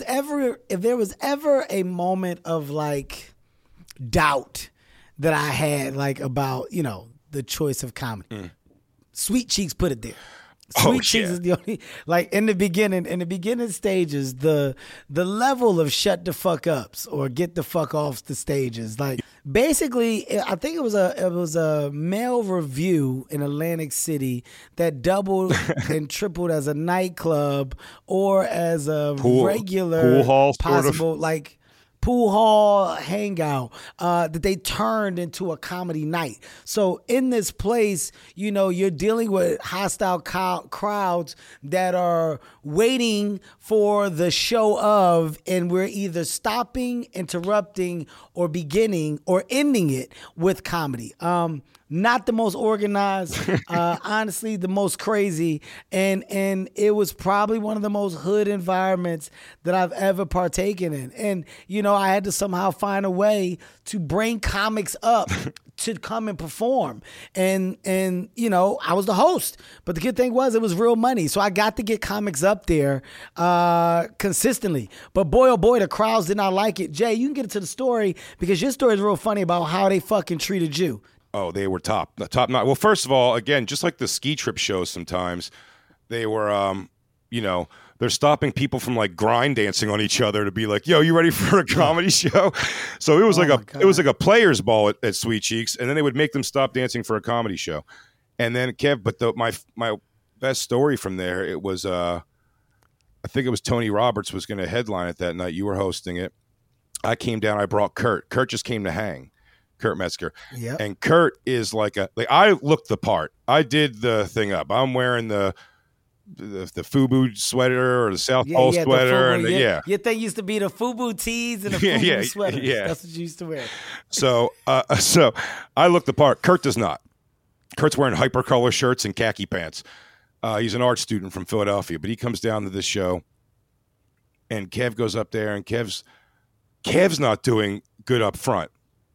[SPEAKER 2] ever a moment of like doubt that I had like about the choice of comedy, Sweet Cheeks put it there. Sweet Cheeks is the only like in the beginning stages, the level of shut the fuck ups or get the fuck off the stages. Like basically, I think it was a male review in Atlantic City that doubled and tripled as a nightclub or as a regular
[SPEAKER 3] pool hall
[SPEAKER 2] possible like pool hall hangout that they turned into a comedy night. So in this place, you're dealing with hostile crowds that are waiting for the show of, and we're either stopping, interrupting, or beginning or ending it with comedy. Not the most organized, honestly, the most crazy. And it was probably one of the most hood environments that I've ever partaken in. And, I had to somehow find a way to bring comics up to come and perform. And I was the host. But the good thing was it was real money. So I got to get comics up there consistently. But boy, oh boy, the crowds did not like it. Jay, you can get into the story because your story is real funny about how they fucking treated you.
[SPEAKER 3] Oh, they were top notch. Well, first of all, again, just like the ski trip shows sometimes, they were, they're stopping people from like grind dancing on each other to be like, yo, you ready for a comedy show? So it was it was like a players ball at Sweet Cheeks, and then they would make them stop dancing for a comedy show. And then Kev, but my best story from there, it was, I think it was Tony Roberts was going to headline it that night. You were hosting it. I came down, I brought Kurt. Kurt just came to hang. Kurt Metzger.
[SPEAKER 2] Yep.
[SPEAKER 3] And Kurt is I looked the part. I did the thing up. I'm wearing the the FUBU sweater or the South Pole sweater, and
[SPEAKER 2] your thing used to be the FUBU tees and the FUBU sweaters. Yeah, that's what you used to wear.
[SPEAKER 3] So I look the part. Kurt does not. Kurt's wearing hypercolor shirts and khaki pants. He's an art student from Philadelphia, but he comes down to this show, and Kev goes up there, and Kev's not doing good up front.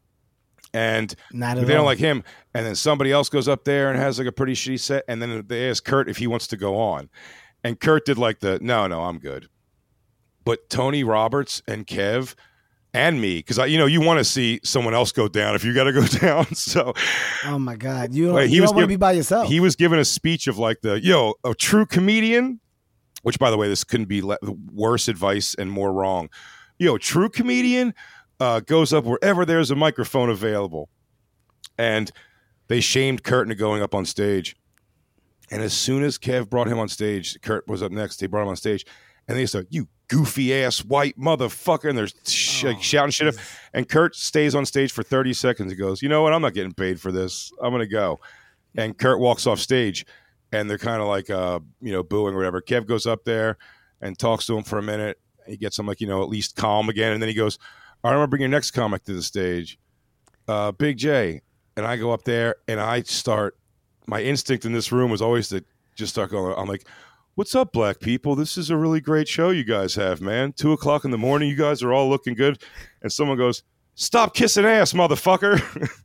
[SPEAKER 3] And they don't like him. And then somebody else goes up there and has like a pretty shitty set. And then they ask Kurt if he wants to go on. And Kurt did like no, I'm good. But Tony Roberts and Kev and me, because you want to see someone else go down if you got to go down. So,
[SPEAKER 2] oh my God, you don't want to be by yourself.
[SPEAKER 3] He was giving a speech of like a true comedian, which by the way, this couldn't be worse advice and more wrong. True comedian goes up wherever there's a microphone available. And they shamed Kurt into going up on stage. And as soon as Kev brought him on stage, Kurt was up next. They brought him on stage. And they said, "You goofy-ass white motherfucker." And they're shouting shit up. And Kurt stays on stage for 30 seconds. He goes, "You know what? I'm not getting paid for this. I'm going to go." And Kurt walks off stage. And they're kind of like, booing or whatever. Kev goes up there and talks to him for a minute. He gets him at least calm again. And then he goes, "I remember bringing your next comic to the stage, Big J." And I go up there and my instinct in this room was always to just start going, I'm like, "What's up, black people? This is a really great show you guys have, man. 2:00 in the morning, you guys are all looking good." And someone goes, "Stop kissing ass, motherfucker."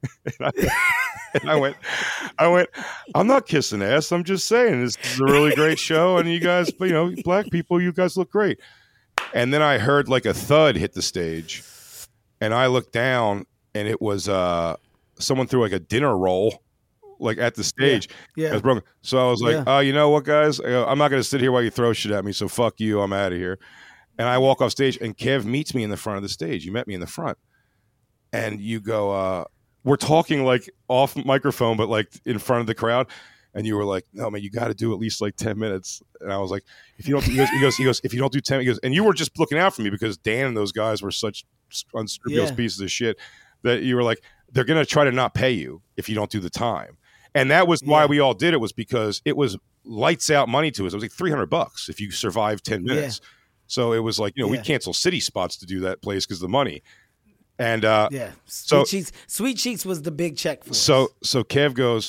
[SPEAKER 3] And I went, "I'm not kissing ass. I'm just saying this is a really great show. And you guys, black people, you guys look great." And then I heard like a thud hit the stage. And I looked down and it was someone threw like a dinner roll like at the stage. Yeah. It was broken. So I was like, "Oh, you know what, guys? I'm not going to sit here while you throw shit at me. So fuck you. I'm out of here." And I walk off stage and Kev meets me in the front of the stage. You met me in the front. And you go, we're talking like off microphone, but like in front of the crowd. And you were like, "No, man, you got to do at least like 10 minutes. And I was like, "If you don't," he goes, "If you don't do 10," he goes, and you were just looking out for me because Dan and those guys were such unscrupulous pieces of shit that you were like, they're going to try to not pay you if you don't do the time. And that was why we all did it, was because it was lights out money to us. It was like $300 if you survived 10 minutes. Yeah. So it was like, we cancel city spots to do that place because of the money. And
[SPEAKER 2] Sweet Cheeks was the big check for us.
[SPEAKER 3] So Kev goes,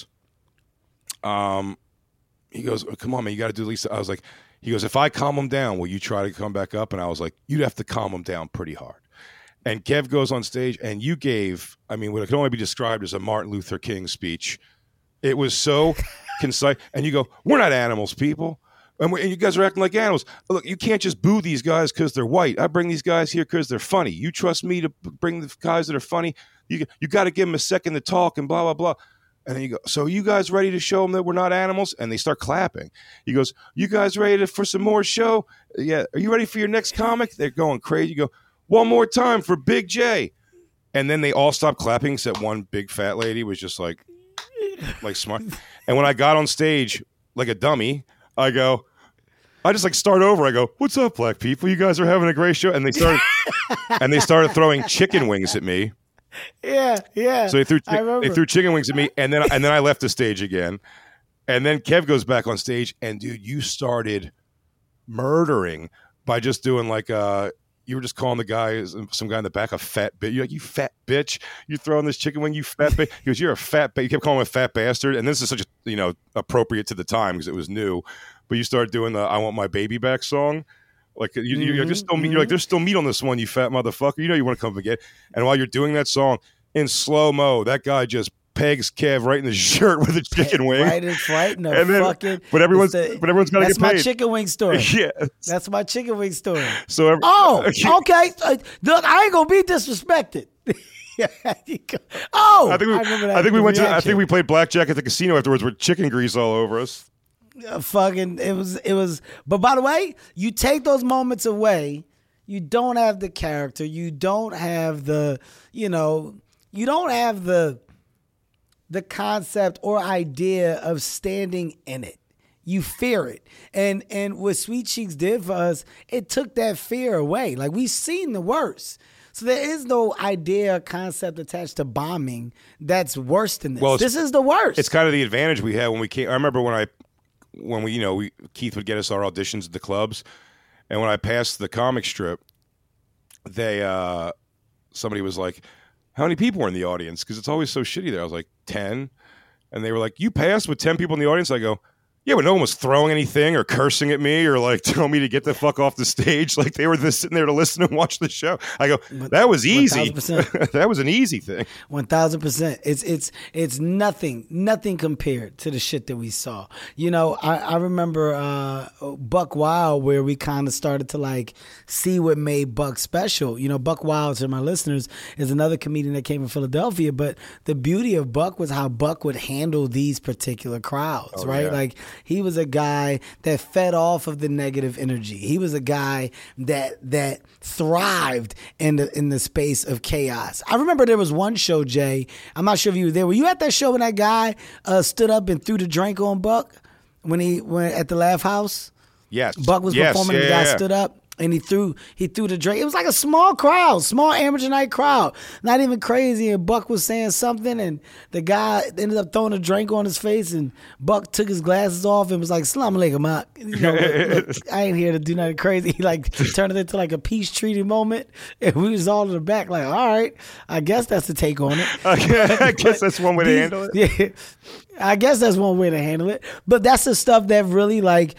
[SPEAKER 3] he goes, "Oh, come on, man, you got to do at least." I was like, he goes, "If I calm him down, will you try to come back up?" And I was like, "You'd have to calm him down pretty hard." And Kev goes on stage, and you gave, what can only be described as a Martin Luther King speech. It was so concise. And you go, "We're not animals, people. And you guys are acting like animals. Look, you can't just boo these guys because they're white. I bring these guys here because they're funny. You trust me to bring the guys that are funny? You got to give them a second to talk and blah, blah, blah." And then you go, "So you guys ready to show them that we're not animals?" And they start clapping. He goes, "You guys ready for some more show? Yeah. Are you ready for your next comic?" They're going crazy. You go, "One more time for Big J." And then they all stopped clapping except one big fat lady was just like smart. And when I got on stage like a dummy, I just like start over. I go, "What's up, black people? You guys are having a great show." And they started throwing chicken wings at me.
[SPEAKER 2] Yeah.
[SPEAKER 3] So they threw chicken wings at me, and then I left the stage again. And then Kev goes back on stage, and dude, you started murdering by just doing like you were just calling the guy, some guy in the back, a fat bitch. You're like, "You fat bitch! You're throwing this chicken wing, you fat bitch." He goes, "You're a fat bitch." You kept calling him a fat bastard, and this is such a appropriate to the time because it was new. But you started doing the "I Want My Baby Back" song. Like you're like, "There's still meat on this one, you fat motherfucker. You want to come again." And while you're doing that song in slow mo, that guy just pegs Kev right in the shirt with a chicken wing.
[SPEAKER 2] Right in the fucking.
[SPEAKER 3] But everyone's got to get paid.
[SPEAKER 2] That's my chicken wing story.
[SPEAKER 3] Yeah,
[SPEAKER 2] that's my chicken wing story.
[SPEAKER 3] So
[SPEAKER 2] okay. Look, I ain't gonna be disrespected. I think we played blackjack at the casino afterwards with chicken grease all over us. It was. But by the way, you take those moments away, you don't have the character. You don't have the. You don't have the concept or idea of standing in it. You fear it. And what Sweet Cheeks did for us, it took that fear away. Like, we've seen the worst. So there is no idea or concept attached to bombing that's worse than this. Well, this is the worst.
[SPEAKER 3] It's kind of the advantage we had when we came. I remember when I when Keith would get us our auditions at the clubs, and when I passed the comic strip, somebody was like, how many people were in the audience? Because it's always so shitty there. I was like, 10. And they were like, you passed with 10 people in the audience? I go, yeah, but no one was throwing anything or cursing at me or like telling me to get the fuck off the stage. Like they were just sitting there to listen and watch the show. I go, that was easy. That was an easy thing.
[SPEAKER 2] 1000%. It's nothing compared to the shit that we saw. You know, I remember Buck Wild, where we kind of started to like see what made Buck special. You know, Buck Wild, to my listeners, is another comedian that came from Philadelphia. But the beauty of Buck was how Buck would handle these particular crowds, right?
[SPEAKER 3] Yeah.
[SPEAKER 2] Like, he was a guy that fed off of the negative energy. He was a guy that thrived in the space of chaos. I remember there was one show, Jay. I'm not sure if you were there. Were you at that show when that guy stood up and threw the drink on Buck when he went at the Laugh House?
[SPEAKER 3] Yes.
[SPEAKER 2] Buck was performing and the guy stood up. And he threw the drink. It was like a small crowd, small amateur night crowd. Not even crazy. And Buck was saying something, and the guy ended up throwing a drink on his face, and Buck took his glasses off and was like, "Salam alaikum, look, I ain't here to do nothing crazy." He like turned it into like a peace treaty moment. And we was all in the back like, all right, I guess that's the take on it.
[SPEAKER 3] I guess that's one way to handle it.
[SPEAKER 2] Yeah, I guess that's one way to handle it. But that's the stuff that really like,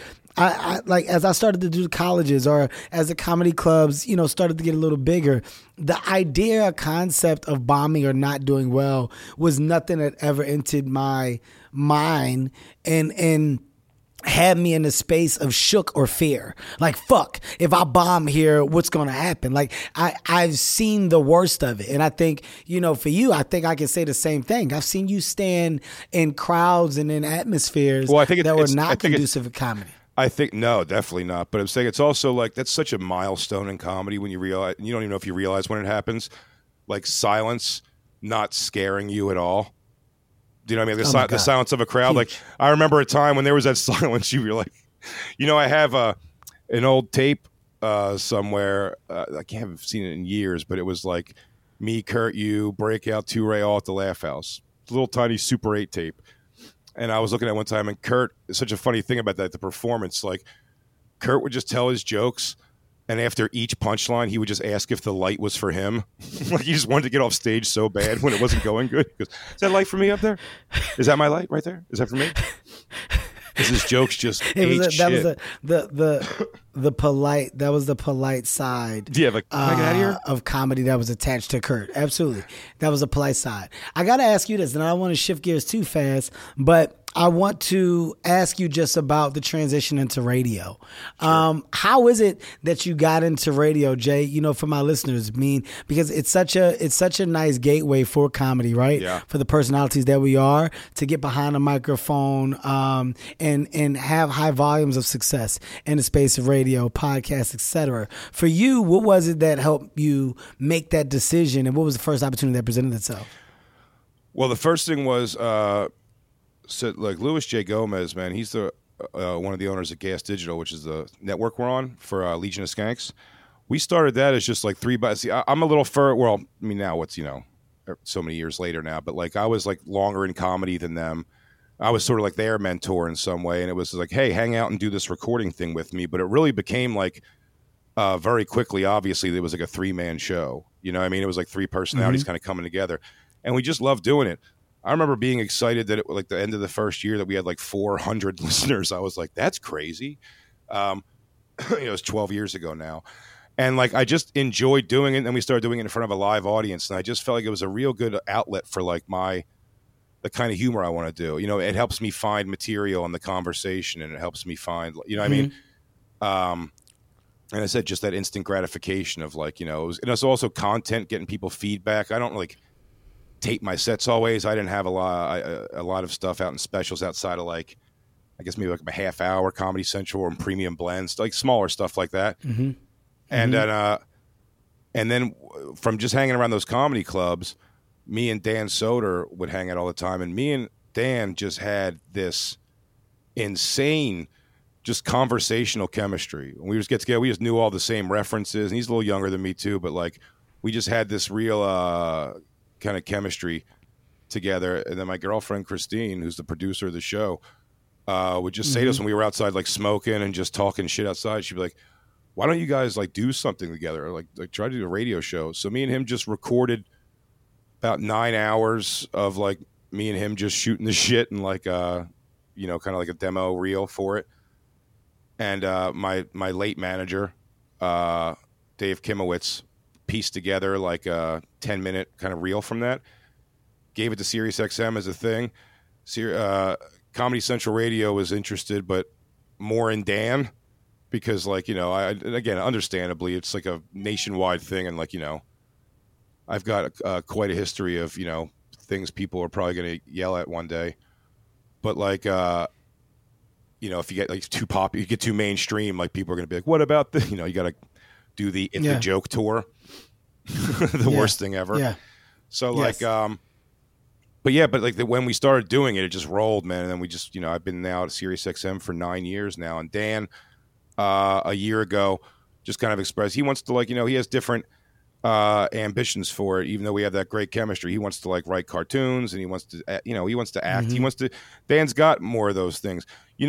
[SPEAKER 2] I like, as I started to do the colleges or as the comedy clubs, you know, started to get a little bigger, the idea, concept of bombing or not doing well was nothing that ever entered my mind and had me in a space of shook or fear. Like, fuck, if I bomb here, what's going to happen? Like, I've seen the worst of it. And I think, you know, for you, I think I can say the same thing. I've seen you stand in crowds and in atmospheres that were not conducive to comedy.
[SPEAKER 3] I think, no, definitely not. But I'm saying it's also like, that's such a milestone in comedy when you realize, you don't even know if you realize when it happens, like silence not scaring you at all. Do you know what I mean? The silence of a crowd. Like, I remember a time when there was that silence, you were like, you know, I have an old tape somewhere. I haven't seen it in years, but it was like me, Kurt, you, Breakout, Touré, all at the Laugh House. Little tiny Super 8 tape. And I was looking at one time, and Kurt, it's such a funny thing about that, the performance, like Kurt would just tell his jokes, and after each punchline, he would just ask if the light was for him. Like, he just wanted to get off stage so bad when it wasn't going good. He goes, is that light for me up there? Is that my light right there? Is that for me? Because his jokes just
[SPEAKER 2] the polite side.
[SPEAKER 3] Yeah, like, can I get out of here?
[SPEAKER 2] Of comedy that was attached to Kurt. Absolutely, that was a polite side. I got to ask you this, and I don't want to shift gears too fast, but I want to ask you just about the transition into radio. Sure. How is it that you got into radio, Jay? You know, for my listeners, because it's such a nice gateway for comedy, right?
[SPEAKER 3] Yeah.
[SPEAKER 2] For the personalities that we are, to get behind a microphone and have high volumes of success in the space of radio, podcasts, etc. For you, what was it that helped you make that decision, and what was the first opportunity that presented itself?
[SPEAKER 3] Well, the first thing was. So, like, Louis J. Gomez, man, he's the one of the owners of Gas Digital, which is the network we're on for Legion of Skanks. We started that as just like I'm a little well, I mean, now it's, you know, so many years later now, but like I was like longer in comedy than them. I was sort of like their mentor in some way, and it was like, hey, hang out and do this recording thing with me. But it really became like very quickly, obviously, it was like a 3-man show. You know what I mean? It was like 3 personalities kind of coming together, and we just loved doing it. I remember being excited that it was like the end of the first year that we had like 400 listeners. I was like, that's crazy. It was 12 years ago now. And like, I just enjoyed doing it. And then we started doing it in front of a live audience. And I just felt like it was a real good outlet for like the kind of humor I want to do. You know, it helps me find material in the conversation, and it helps me find, you know what I mean? And I said, just that instant gratification of like, you know, and it's also content, getting people feedback. I don't like tape my sets always. I didn't have a lot of stuff out in specials outside of like, I guess maybe like a half hour Comedy Central or Premium Blends, like smaller stuff like that. And then from just hanging around those comedy clubs, me and Dan Soder would hang out all the time, and me and Dan just had this insane just conversational chemistry. When we just get together, we just knew all the same references, and he's a little younger than me too, but like we just had this real kind of chemistry together. And then my girlfriend Christine, who's the producer of the show, would just say to us when we were outside, like smoking and just talking shit outside. She'd be like, "Why don't you guys like do something together? Or, like try to do a radio show." So me and him just recorded about 9 hours of like me and him just shooting the shit and like kind of like a demo reel for it. And my late manager, Dave Kimowitz, pieced together like a 10-minute kind of reel from that. Gave it to SiriusXM as a thing. Comedy Central Radio was interested, but more in Dan because, like, again, understandably, it's like a nationwide thing, and like, I've got quite a history of things people are probably going to yell at one day, but like, if you get like too pop, you get too mainstream, like people are going to be like, "What about the?" You got to do the joke tour, the worst thing ever. Yeah. So like, but like when we started doing it, it just rolled, man. And then we just, I've been now at SiriusXM for 9 years now. And Dan, a year ago, just kind of expressed he wants to like, he has different ambitions for it. Even though we have that great chemistry, he wants to like write cartoons and he wants to, he wants to act. He wants to. Dan's got more of those things.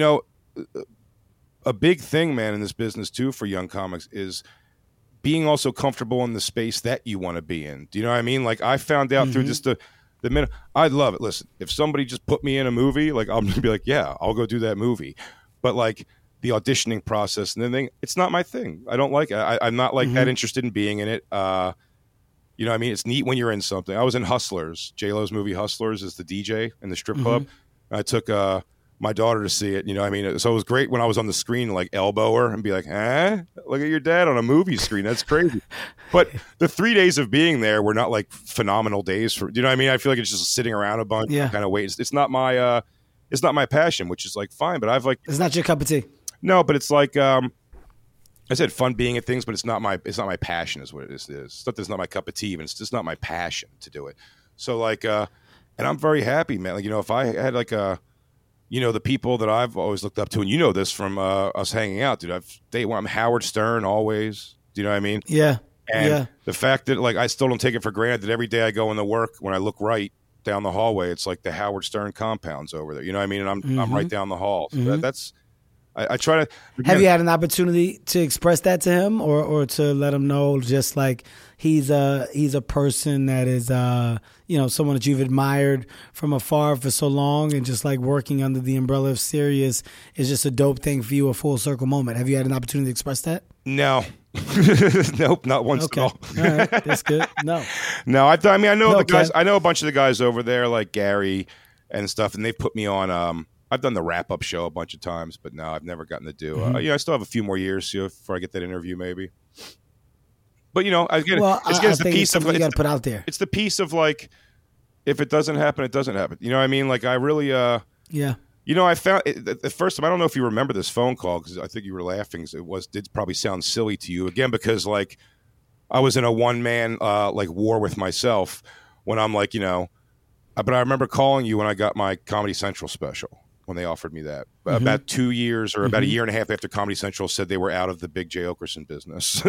[SPEAKER 3] A big thing, man, in this business too for young comics is being also comfortable in the space that you want to be in. Do you know what I mean? Like I found out through just the minute, I'd love it. Listen, if somebody just put me in a movie, like I'm gonna be like, yeah, I'll go do that movie. But like the auditioning process and then it's not my thing. I don't like it. I'm not like that interested in being in it. You know what I mean? It's neat when you're in something. I was in Hustlers. J-Lo's movie Hustlers is the DJ in the strip club. I took my daughter to see it. You know what I mean? So it was great when I was on the screen, like elbow her and be like, look at your dad on a movie screen. That's crazy. But the 3 days of being there were not like phenomenal days for, you know what I mean? I feel like it's just sitting around a bunch, kind of wait. It's not my passion, which is like fine, but I've like,
[SPEAKER 2] it's not your cup of tea.
[SPEAKER 3] No, but it's like, I said fun being at things, but it's not my passion is what it is. It's not my cup of tea, and it's just not my passion to do it. So like, and I'm very happy, man. Like, if I had like the people that I've always looked up to, and this from us hanging out, dude. I'm Howard Stern always. Do you know what I mean?
[SPEAKER 2] Yeah.
[SPEAKER 3] And the fact that like I still don't take it for granted that every day I go into work, when I look right down the hallway, it's like the Howard Stern compound's over there. You know what I mean? And I'm right down the hall. So that's I try to. Again,
[SPEAKER 2] have you had an opportunity to express that to him, or to let him know just like he's a person that is someone that you've admired from afar for so long, and just like working under the umbrella of Sirius is just a dope thing for you, a full circle moment. Have you had an opportunity to express that?
[SPEAKER 3] No. Nope, not once at all.
[SPEAKER 2] All right, that's good. No.
[SPEAKER 3] I mean, I know the guys. I know a bunch of the guys over there, like Gary and stuff, and they've put me on. I've done the wrap-up show a bunch of times, but no, I've never gotten to do. I still have a few more years before I get that interview, maybe. But
[SPEAKER 2] I think it's the piece of you got to put out there.
[SPEAKER 3] It's the piece of like, if it doesn't happen, it doesn't happen. You know what I mean? Like I really, I found the first time. I don't know if you remember this phone call because I think you were laughing. It did probably sound silly to you again because like I was in a one-man like war with myself when I'm like but I remember calling you when I got my Comedy Central special. When they offered me that about 2 years or about a year and a half after Comedy Central said they were out of the big Jay Oakerson business.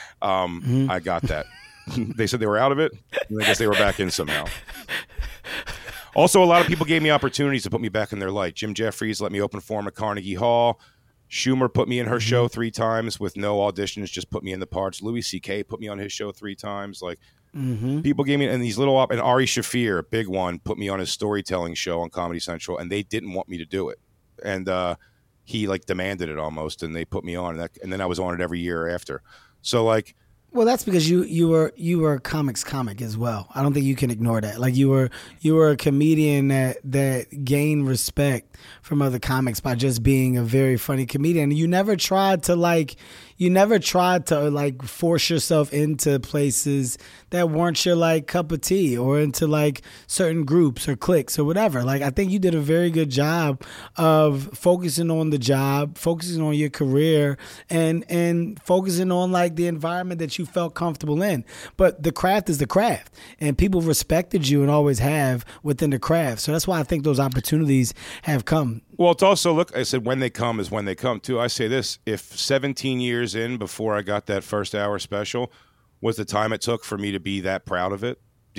[SPEAKER 3] I got that. They said they were out of it. And I guess they were back in somehow. Also, a lot of people gave me opportunities to put me back in their light. Jim Jeffries let me open for him at Carnegie Hall. Schumer put me in her show 3 times with no auditions, just put me in the parts. Louis C.K. put me on his show 3 times. Like, people gave me, and these little, and Ari Shaffir, a big one, put me on his storytelling show on Comedy Central, and they didn't want me to do it. And he, like, demanded it almost, and they put me on, and then I was on it every year after. So, like,
[SPEAKER 2] well, that's because you were a comic as well. I don't think you can ignore that. Like you were a comedian that gained respect from other comics by just being a very funny comedian. You never tried to force yourself into places that weren't your like cup of tea or into like certain groups or cliques or whatever. Like I think you did a very good job of focusing on the job, focusing on your career, and focusing on like the environment that you felt comfortable in. But the craft is the craft, and people respected you and always have within the craft. So that's why I think those opportunities have come.
[SPEAKER 3] Well, it's also, look, I said when they come is when they come, too. I say this, if 17 years in before I got that first hour special was the time it took for me to be that proud of it,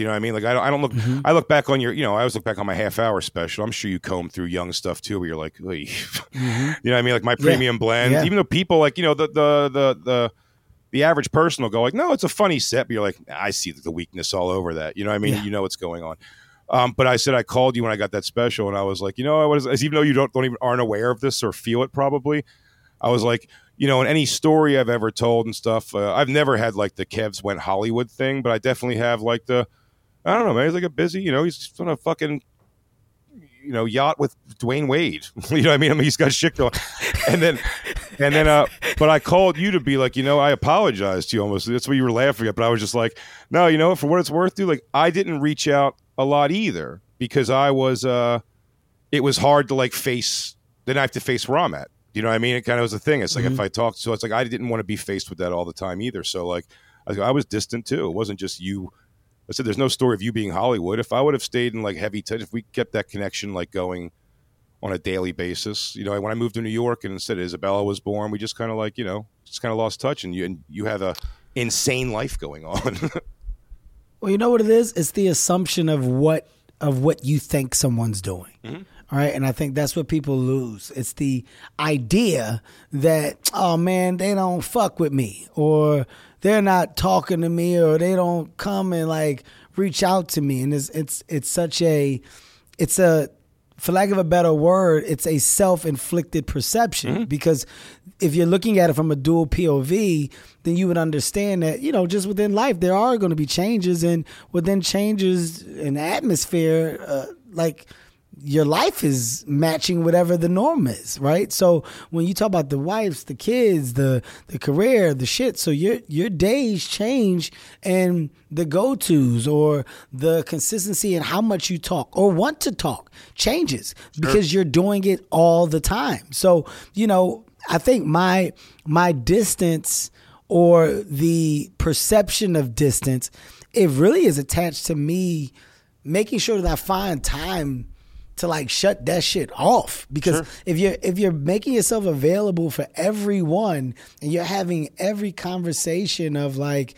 [SPEAKER 3] Do you know what I mean? Like I don't look. I look back on your. I always look back on my half-hour special. I'm sure you comb through young stuff too, where you're like, you know what I mean? Like my premium blend. Even though people like the average person will go like, no, it's a funny set, but you're like, I see the weakness all over that. You know what I mean? You know what's going on. But I said I called you when I got that special, and I was like, even though you don't even aren't aware of this or feel it probably, I was like, in any story I've ever told and stuff, I've never had like the Kev's went Hollywood thing, but I definitely have like I don't know, man. He's like a busy, he's on a fucking, yacht with Dwayne Wade. You know what I mean? He's got shit going. And then, but I called you to be like, I apologized to you almost. That's what you were laughing at. But I was just like, no, for what it's worth, dude, like I didn't reach out a lot either because I was, it was hard to like face, then I have to face where I'm at. You know what I mean? It kind of was a thing. It's like if I talked, so it's like I didn't want to be faced with that all the time either. So like I was distant too. It wasn't just you. I said, there's no story of you being Hollywood. If I would have stayed in like heavy touch, if we kept that connection like going on a daily basis, when I moved to New York and instead Isabella was born, we just kind of like, just kind of lost touch, and you have a insane life going on.
[SPEAKER 2] Well, you know what it is? It's the assumption of what you think someone's doing. All right. And I think that's what people lose. It's the idea that, oh man, they don't fuck with me, or they're not talking to me, or they don't come and like reach out to me. And it's for lack of a better word, it's a self-inflicted perception, because if you're looking at it from a dual POV, then you would understand that, just within life, there are going to be changes, and within changes in atmosphere, like your life is matching whatever the norm is, right? So when you talk about the wives, the kids, the career, the shit, so your days change, and the go-tos or the consistency in how much you talk or want to talk changes because you're doing it all the time. So, I think my distance or the perception of distance, it really is attached to me making sure that I find time to like shut that shit off, because if you're making yourself available for everyone and you're having every conversation of like,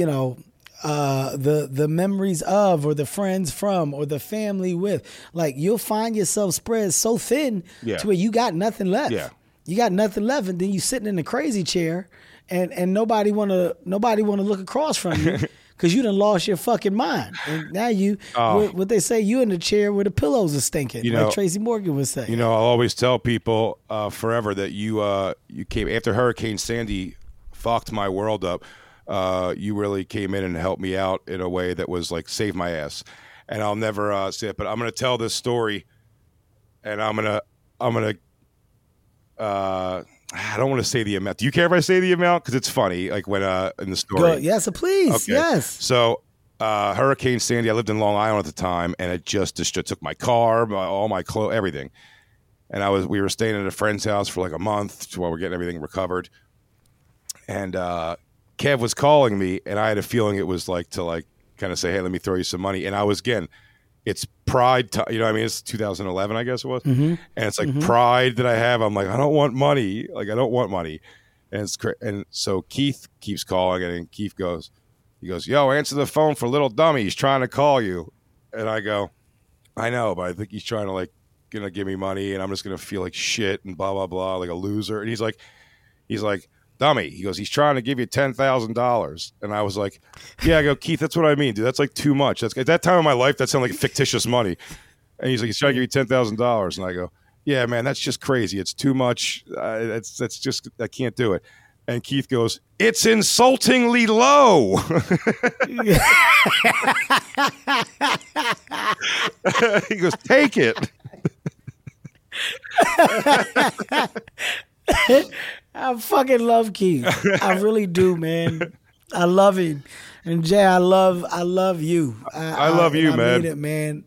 [SPEAKER 2] the memories of, or the friends from, or the family with, like you'll find yourself spread so thin to where you got nothing left. You got nothing left, and then you sitting in the crazy chair, and nobody wanna look across from you. Because you done lost your fucking mind. And now what they say, you in the chair where the pillows are stinking, like Tracy Morgan would say.
[SPEAKER 3] I'll always tell people forever that you came after Hurricane Sandy fucked my world up. You really came in and helped me out in a way that was like save my ass. And I'll never say it, but I'm going to tell this story, and I'm going to I don't want to say the amount. Do you care if I say the amount? Because it's funny, like when in the story.
[SPEAKER 2] Yes, please. Okay. Yes.
[SPEAKER 3] So Hurricane Sandy, I lived in Long Island at the time, and it just took my car, all my clothes, everything. And we were staying at a friend's house for like a month while we're getting everything recovered. And Kev was calling me, and I had a feeling it was like to like kind of say, hey, let me throw you some money. And I was, again, it's pride, it's 2011, I guess it was. And it's like pride that I have. I'm like, I don't want money. Like, I don't want money. And and so Keith keeps calling, and Keith goes, yo, answer the phone for little dummy. He's trying to call you. And I go, I know, but I think he's trying to like, going to give me money, and I'm just going to feel like shit and blah, blah, blah, like a loser. And he's like, dummy. He goes, he's trying to give you $10,000. And I was like, yeah. I go, Keith, that's what I mean, dude. That's like too much. At that time of my life, that sounded like fictitious money. And he's like, he's trying to give you $10,000. And I go, yeah, man, that's just crazy. It's too much. That's just, I can't do it. And Keith goes, it's insultingly low. He goes, take it.
[SPEAKER 2] I fucking love Keith. I really do, man. I love him. And Jay, I love you.
[SPEAKER 3] I love you, man.
[SPEAKER 2] I mean it, man.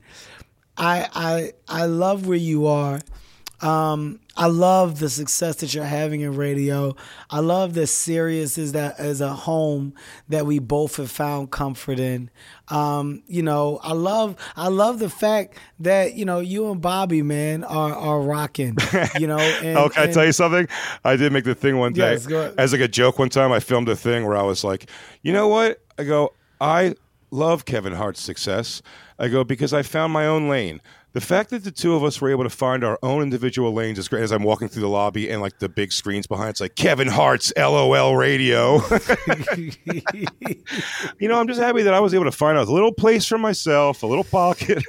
[SPEAKER 2] I love where you are. I love the success that you're having in radio. I love that Sirius is a home that we both have found comfort in. I love the fact that, you and Bobby, man, are rocking, And,
[SPEAKER 3] oh, can I tell you something? I did make the thing one day.
[SPEAKER 2] Yes, go ahead.
[SPEAKER 3] As like a joke one time, I filmed a thing where I was like, you know what? I go, I love Kevin Hart's success. I go, because I found my own lane. The fact that the two of us were able to find our own individual lanes is great. As I'm walking through the lobby and like the big screens behind, it's like Kevin Hart's LOL radio. I'm just happy that I was able to find a little place for myself, a little pocket.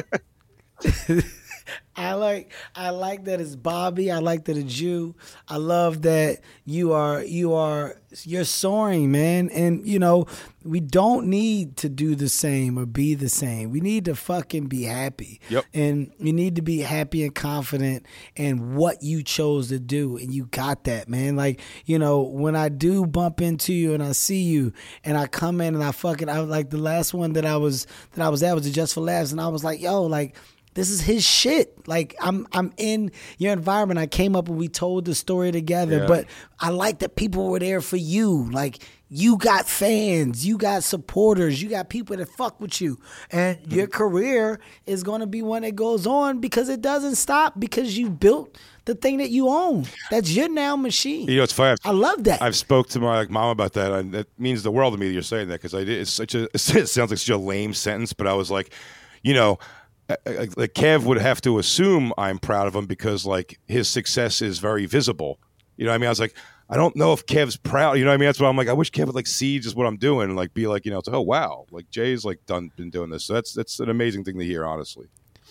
[SPEAKER 2] I like that it's Bobby. I like that it's you. I love that you're soaring, man. And we don't need to do the same or be the same. We need to fucking be happy.
[SPEAKER 3] Yep.
[SPEAKER 2] And you need to be happy and confident in what you chose to do. And you got that, man. Like, when I do bump into you and I see you and I come in and I was like, the last one that I was at was the Just for Laughs, and I was like, yo, like, this is his shit. Like, I'm in your environment. I came up and we told the story together, but I like that people were there for you. Like, you got fans, you got supporters, you got people that fuck with you. And your career is going to be one that goes on because it doesn't stop, because you built the thing that you own. That's your now machine.
[SPEAKER 3] It's funny.
[SPEAKER 2] I love that.
[SPEAKER 3] I've spoke to my mom about that, and it means the world to me that you're saying that, because it sounds like such a lame sentence, but I was like, like Kev would have to assume I'm proud of him because like his success is very visible. You know what I mean? I was like, I don't know if Kev's proud. You know what I mean? That's why I'm like, I wish Kev would like see just what I'm doing and like be like, it's like, oh wow, like Jay's like been doing this. So that's an amazing thing to hear, honestly.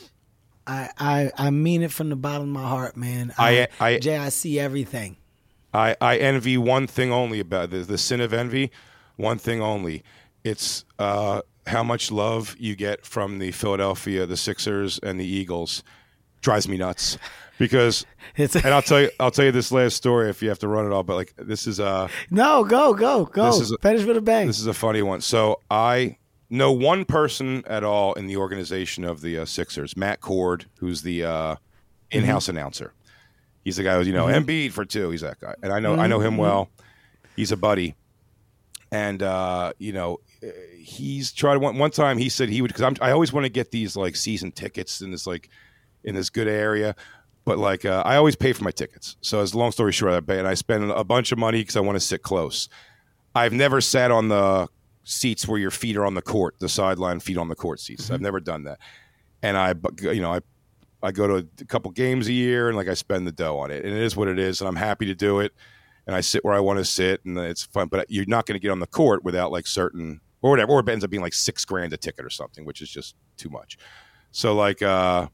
[SPEAKER 2] I mean it from the bottom of my heart, man. Jay, I see everything.
[SPEAKER 3] I envy one thing only about the sin of envy. One thing only. It's how much love you get from the Sixers and the Eagles drives me nuts, because and I'll tell you this last story if you have to run it all, but like this is
[SPEAKER 2] no, go finish with a bang.
[SPEAKER 3] This is a funny one. So I know one person at all in the organization of the Sixers, Matt Cord, who's the in-house announcer. He's the guy who's Embiid for 2. He's that guy, and I know him well. He's a buddy, and he's tried one time. He said he would, because I always want to get these like season tickets in this good area, but like I always pay for my tickets. So as long story short, I pay and I spend a bunch of money because I want to sit close. I've never sat on the seats where your feet are on the court, the sideline feet on the court seats. I've never done that, and I go to a couple games a year and like I spend the dough on it, and it is what it is, and I'm happy to do it, and I sit where I want to sit, and it's fun. But you're not going to get on the court without like certain. Or whatever, or it ends up being like $6,000 a ticket or something, which is just too much. So like, I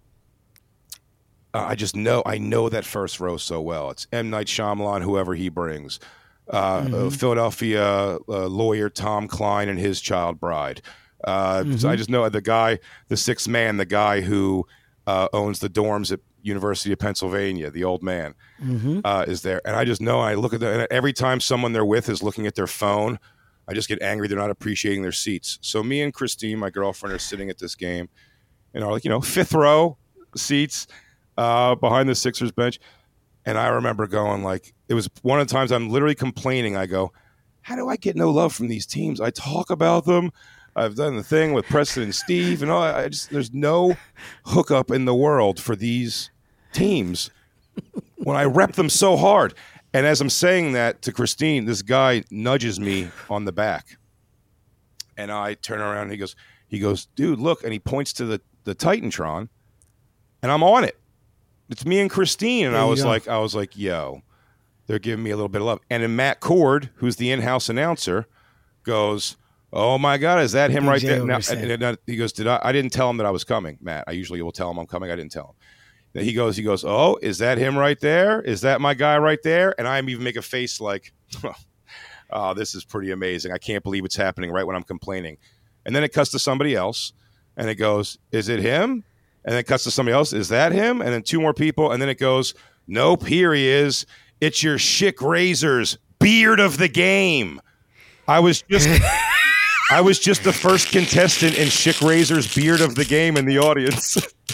[SPEAKER 3] know that first row so well. It's M. Night Shyamalan, whoever he brings, Philadelphia lawyer Tom Klein and his child bride. So I just know the guy, the sixth man, the guy who owns the dorms at University of Pennsylvania, the old man, is there, and I just know. I look at and every time someone they're with is looking at their phone, I just get angry. They're not appreciating their seats. So me and Christine, my girlfriend, are sitting at this game in our, fifth row seats behind the Sixers bench. And I remember going like, it was one of the times I'm literally complaining. I go, how do I get no love from these teams? I talk about them. I've done the thing with Preston and Steve and all. There's no hookup in the world for these teams when I rep them so hard. And as I'm saying that to Christine, this guy nudges me on the back. And I turn around and he goes, dude, look. And he points to the Titantron. And I'm on it. It's me and Christine. And I was like, yo, they're giving me a little bit of love. And then Matt Cord, who's the in-house announcer, goes, oh my God, is that him right there? Now, and he goes, I didn't tell him that I was coming, Matt. I usually will tell him I'm coming. I didn't tell him. He goes, oh, is that him right there? Is that my guy right there? And I even make a face like, oh, this is pretty amazing. I can't believe it's happening right when I'm complaining. And then it cuts to somebody else, and it goes, is it him? And then it cuts to somebody else, is that him? And then 2 more people, and then it goes, nope, here he is. It's your Schick Razor's beard of the game. I was just the first contestant in Schick Razor's beard of the game in the audience.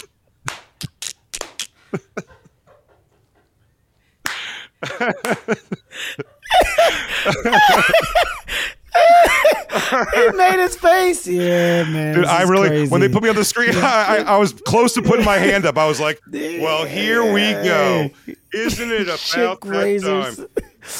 [SPEAKER 2] He made his face. Yeah, man.
[SPEAKER 3] Dude, I really, crazy. When they put me on the screen, I was close to putting my hand up. I was like, well, here we go. Isn't it about that time?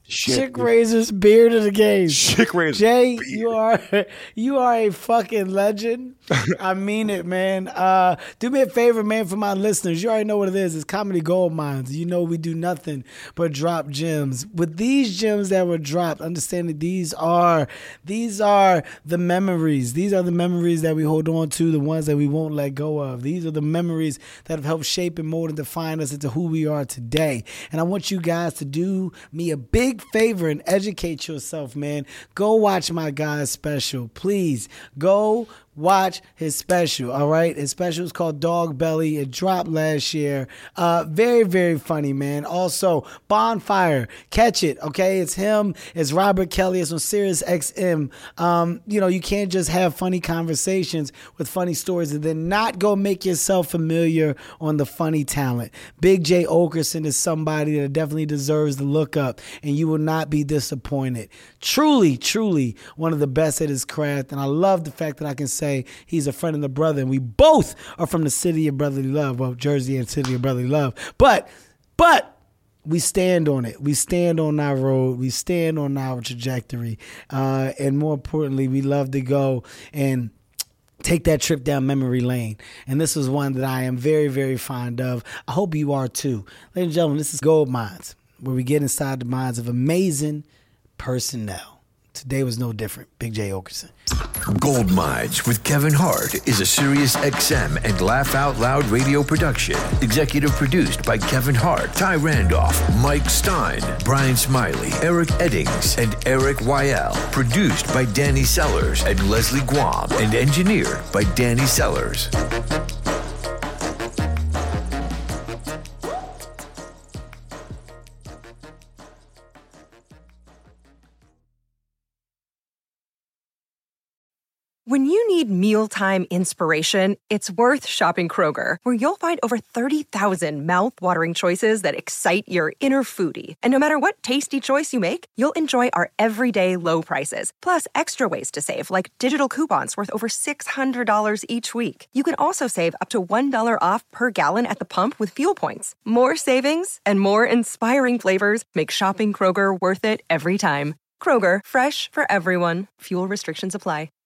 [SPEAKER 2] Chick Razor's beard of the game.
[SPEAKER 3] Chick Razor.
[SPEAKER 2] Jay, you are a fucking legend. I mean it, man. Do me a favor, man, for my listeners. You already know what it is. It's Comedy Gold Mines. You know we do nothing but drop gems. With these gems that were dropped, understand that these are the memories. These are the memories that we hold on to, the ones that we won't let go of. These are the memories that have helped shape and mold and define us into who we are today. And I want you guys to do me a big favor and educate yourself, man. Go watch my guy's special. Please go watch his special, all right? His special is called Dog Belly. It dropped last year. Very, very funny, man. Also, Bonfire. Catch it, okay? It's him. It's Robert Kelly. It's on Sirius XM. You can't just have funny conversations with funny stories and then not go make yourself familiar on the funny talent. Big J. Okerson is somebody that definitely deserves the look up, and you will not be disappointed. Truly, truly one of the best at his craft, and I love the fact that I can say he's a friend and a brother, and we both are from the city of brotherly love, well, Jersey and city of brotherly love, but we stand on it. We stand on our road. We stand on our trajectory, and more importantly, we love to go and take that trip down memory lane. And this is one that I am very, very fond of. I hope you are too. Ladies and gentlemen, this is Gold Mines, where we get inside the minds of amazing personnel. Today was no different. Big J. Okerson.
[SPEAKER 1] Gold Mines with Kevin Hart is a Sirius XM and Laugh Out Loud radio production. Executive produced by Kevin Hart, Ty Randolph, Mike Stein, Brian Smiley, Eric Eddings, and Eric Wyell. Produced by Danny Sellers and Leslie Guam, and engineered by Danny Sellers.
[SPEAKER 5] When you need mealtime inspiration, it's worth shopping Kroger, where you'll find over 30,000 mouth-watering choices that excite your inner foodie. And no matter what tasty choice you make, you'll enjoy our everyday low prices, plus extra ways to save, like digital coupons worth over $600 each week. You can also save up to $1 off per gallon at the pump with fuel points. More savings and more inspiring flavors make shopping Kroger worth it every time. Kroger, fresh for everyone. Fuel restrictions apply.